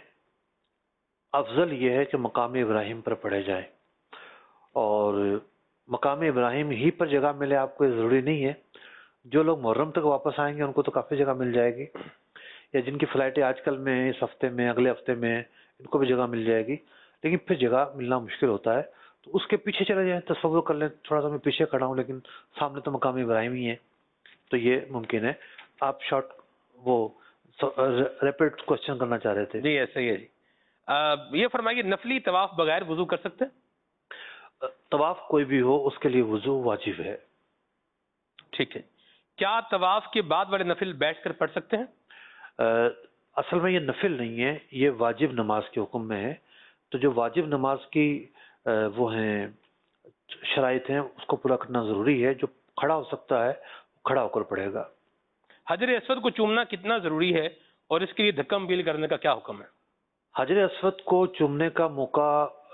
افضل یہ ہے کہ مقام ابراہیم پر پڑھے جائیں, اور مقام ابراہیم ہی پر جگہ ملے آپ کو ضروری نہیں ہے. جو لوگ محرم تک واپس آئیں گے ان کو تو کافی جگہ مل جائے گی, یا جن کی فلائٹیں آج کل میں اس ہفتے میں اگلے ہفتے میں ان کو بھی جگہ مل جائے گی, لیکن پھر جگہ ملنا مشکل ہوتا ہے. تو اس کے پیچھے چلے جائیں, تصور کر لیں تھوڑا سا میں پیچھے کھڑا ہوں لیکن سامنے تو مقام ابراہیم ہی ہے, تو یہ ممکن ہے. آپ شارٹ وہ ریپیٹ کوشچن کرنا چاہ رہے تھے. جی ایسا ہی ہے. جی یہ فرمائیے, نفلی طواف بغیر وضو کر سکتے ہیں؟ طواف کوئی بھی ہو اس کے لیے وضو واجب ہے. ٹھیک ہے. کیا طواف کے بعد والے نفل بیٹھ کر پڑھ سکتے ہیں؟ اصل میں یہ نفل نہیں ہے, یہ واجب نماز کے حکم میں ہے. تو جو واجب نماز کی وہ ہیں شرائط ہیں اس کو پورا کرنا ضروری ہے. جو کھڑا ہو سکتا ہے کھڑا ہو کر پڑھے گا. حجر اسود کو چومنا کتنا ضروری ہے اور اس کے لیے دھکم بیل کرنے کا کیا حکم ہے؟ حجر اسود کو چومنے کا موقع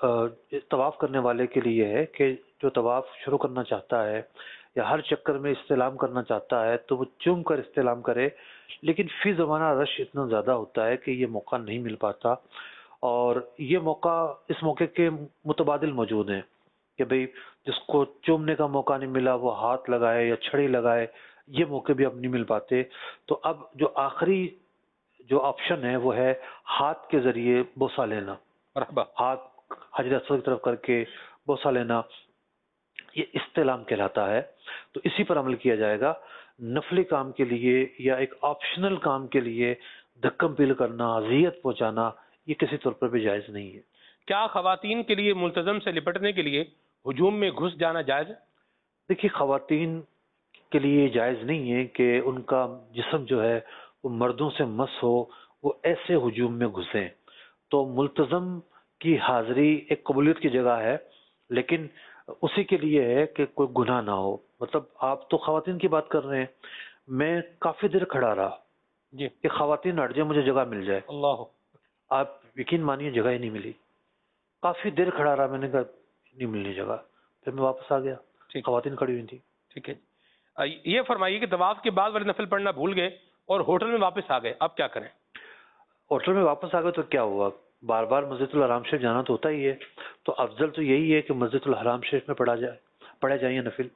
طواف کرنے والے کے لیے ہے کہ جو طواف شروع کرنا چاہتا ہے یا ہر چکر میں استلام کرنا چاہتا ہے تو وہ چوم کر استلام کرے, لیکن فی زمانہ رش اتنا زیادہ ہوتا ہے کہ یہ موقع نہیں مل پاتا. اور یہ موقع اس موقع کے متبادل موجود ہیں کہ بھئی جس کو چومنے کا موقع نہیں ملا وہ ہاتھ لگائے یا چھڑی لگائے, یہ موقع بھی اب نہیں مل پاتے. تو اب جو آخری جو آپشن ہے وہ ہے ہاتھ کے ذریعے بوسہ لینا, ہاتھ حجر اسود کی طرف کر کے بوسہ لینا, یہ استلام کہلاتا ہے. تو اسی پر عمل کیا جائے گا. نفلی کام کے لیے یا ایک آپشنل کام کے لیے دھکم پیل کرنا, اذیت پہنچانا, یہ کسی طور پر بھی جائز نہیں ہے. کیا خواتین کے لیے ملتزم سے لپٹنے کے لیے ہجوم میں گھس جانا جائز ہے؟ دیکھیے, خواتین کے لیے جائز نہیں ہے کہ ان کا جسم جو ہے وہ مردوں سے مس ہو, وہ ایسے ہجوم میں گھسیں. تو ملتزم کی حاضری ایک قبولیت کی جگہ ہے, لیکن اسی کے لیے ہے کہ کوئی گناہ نہ ہو. مطلب آپ تو خواتین کی بات کر رہے ہیں, میں کافی دیر کھڑا رہا جی کہ خواتین ہٹ جائے مجھے جگہ مل جائے. اللہ, آپ یقین مانیے جگہ ہی نہیں ملی. کافی دیر کھڑا رہا, میں نے کہا نہیں ملنی جگہ, پھر میں واپس آ گیا. خواتین کھڑی ہوئی تھی. ٹھیک ہے. یہ فرمائیے کہ طواف کے بعد والے نفل پڑھنا بھول گئے اور ہوٹل میں واپس آ گئے, اب کیا کریں؟ ہوٹل میں واپس آ گئے تو کیا ہوا, بار بار مسجد الحرام شریف جانا تو ہوتا ہی ہے. تو افضل تو یہی ہے کہ مسجد الحرام شریف میں پڑھے جائیں نفل.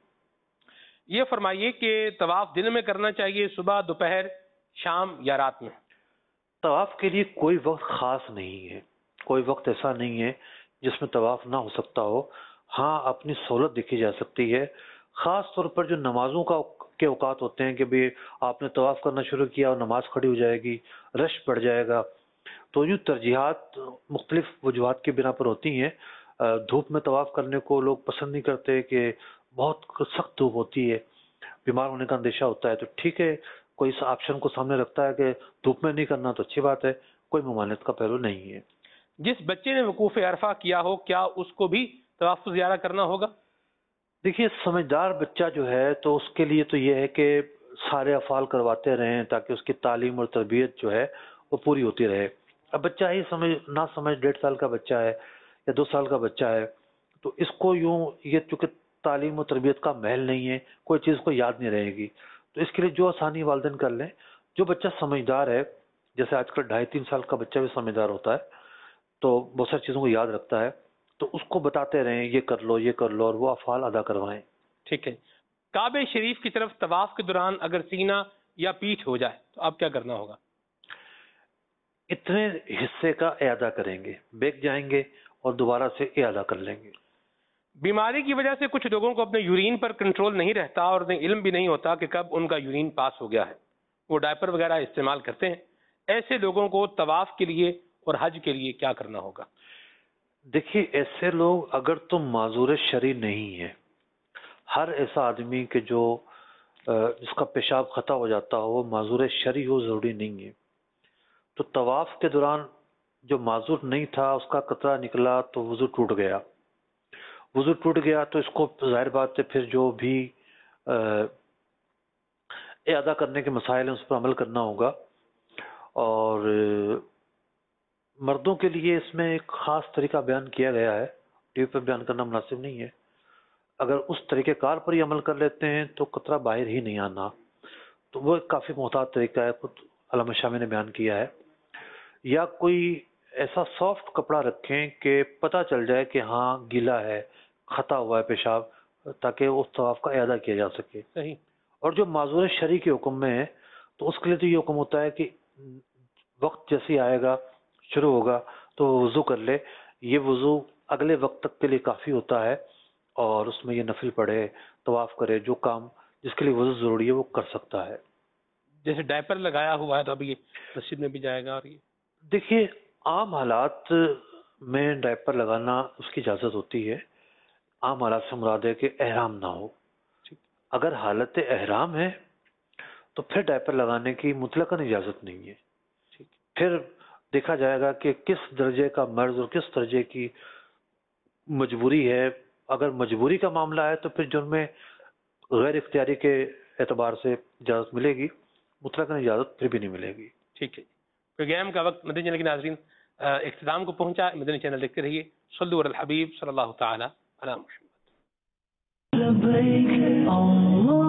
یہ فرمائیے کہ طواف دن میں کرنا چاہیے, صبح, دوپہر, شام یا رات میں؟ طواف کے لیے کوئی وقت خاص نہیں ہے, کوئی وقت ایسا نہیں ہے جس میں طواف نہ ہو سکتا ہو. ہاں اپنی سہولت دیکھی جا سکتی ہے، خاص طور پر جو نمازوں کے اوقات ہوتے ہیں کہ بھی آپ نے طواف کرنا شروع کیا اور نماز کھڑی ہو جائے گی، رش بڑھ جائے گا، تو یوں ترجیحات مختلف وجوہات کی بنا پر ہوتی ہیں۔ دھوپ میں طواف کرنے کو لوگ پسند نہیں کرتے کہ بہت سخت دھوپ ہوتی ہے، بیمار ہونے کا اندیشہ ہوتا ہے، تو ٹھیک ہے کوئی اس آپشن کو سامنے رکھتا ہے کہ دھوپ میں نہیں کرنا تو اچھی بات ہے، کوئی ممانعت کا پہلو نہیں ہے۔ جس بچے نے وقوف عرفہ کیا ہو کیا اس کو بھی طواف زیارہ کرنا ہوگا؟ دیکھیے سمجھدار بچہ جو ہے تو اس کے لیے تو یہ ہے کہ سارے افعال کرواتے رہیں تاکہ اس کی تعلیم اور تربیت جو ہے وہ پوری ہوتی رہے۔ اب بچہ ہی نہ سمجھ 1.5 سال کا بچہ ہے یا 2 سال کا بچہ ہے تو اس کو یوں یہ چونکہ تعلیم و تربیت کا محل نہیں ہے، کوئی چیز کو یاد نہیں رہے گی، تو اس کے لیے جو آسانی والدین کر لیں۔ جو بچہ سمجھدار ہے، جیسے آج کل 2.5-3 سال کا بچہ بھی سمجھدار ہوتا ہے تو بہت ساری چیزوں کو یاد رکھتا ہے، تو اس کو بتاتے رہیں یہ کر لو یہ کر لو اور وہ افعال ادا کروائیں۔ ٹھیک ہے، کعبہ شریف کی طرف طواف کے دوران اگر سینہ یا پیٹھ ہو جائے تو اب کیا کرنا ہوگا؟ اتنے حصے کا اعادہ کریں گے، بیک جائیں گے اور دوبارہ سے اعادہ کر لیں گے۔ بیماری کی وجہ سے کچھ لوگوں کو اپنے یورین پر کنٹرول نہیں رہتا اور انہیں علم بھی نہیں ہوتا کہ کب ان کا یورین پاس ہو گیا ہے، وہ ڈائپر وغیرہ استعمال کرتے ہیں، ایسے لوگوں کو طواف کے لیے اور حج کے لیے کیا کرنا ہوگا؟ دیکھیے ایسے لوگ اگر تو معذور شرعی نہیں ہے، ہر ایسا آدمی کہ جو جس کا پیشاب خطا ہو جاتا ہو وہ معذور شرعی ہو ضروری نہیں ہے، تو طواف کے دوران جو معذور نہیں تھا اس کا قطرہ نکلا تو وضو ٹوٹ گیا، وضو ٹوٹ گیا تو اس کو ظاہر بات ہے پھر جو بھی اعادہ کرنے کے مسائل ہیں اس پر عمل کرنا ہوگا۔ اور مردوں کے لیے اس میں ایک خاص طریقہ بیان کیا گیا ہے، ٹی وی پہ بیان کرنا مناسب نہیں ہے، اگر اس طریقہ کار پر ہی عمل کر لیتے ہیں تو قطرہ باہر ہی نہیں آنا، تو وہ ایک کافی محتاط طریقہ ہے، خود علامہ شامی نے بیان کیا ہے۔ یا کوئی ایسا سافٹ کپڑا رکھیں کہ پتہ چل جائے کہ ہاں گیلا ہے، خطا ہوا ہے پیشاب، تاکہ اس طواف کا اعادہ کیا جا سکے۔ صحیح۔ اور جو معذور شرعی کے حکم میں ہے تو اس کے لیے تو یہ حکم ہوتا ہے کہ وقت جیسے آئے گا شروع ہوگا تو وہ وضو کر لے، یہ وضو اگلے وقت تک کے لیے کافی ہوتا ہے، اور اس میں یہ نفل پڑھے، طواف کرے، جو کام جس کے لیے وضو ضروری ہے وہ کر سکتا ہے۔ جیسے ڈائپر لگایا ہوا ہے تو اب یہ مسجد میں بھی جائے گا، اور یہ دیکھیے عام حالات میں ڈائپر لگانا اس کی اجازت ہوتی ہے، عام حالات سے مراد ہے کہ احرام نہ ہو، اگر حالت احرام ہے تو پھر ڈائپر لگانے کی مطلقاً اجازت نہیں ہے، پھر دیکھا جائے گا کہ کس درجے کا مرض اور کس درجے کی مجبوری ہے، اگر مجبوری کا معاملہ ہے تو پھر جرم غیر اختیاری کے اعتبار سے اجازت ملے گی، مطلقاً اجازت پھر بھی نہیں ملے گی۔ ٹھیک ہے، پروگرام کا وقت مدنی چینل کے ناظرین اختتام کو پہنچا، مدنی چینل دیکھتے رہیے، صلو علی الحبیب صلی اللہ تعالی علی محمد۔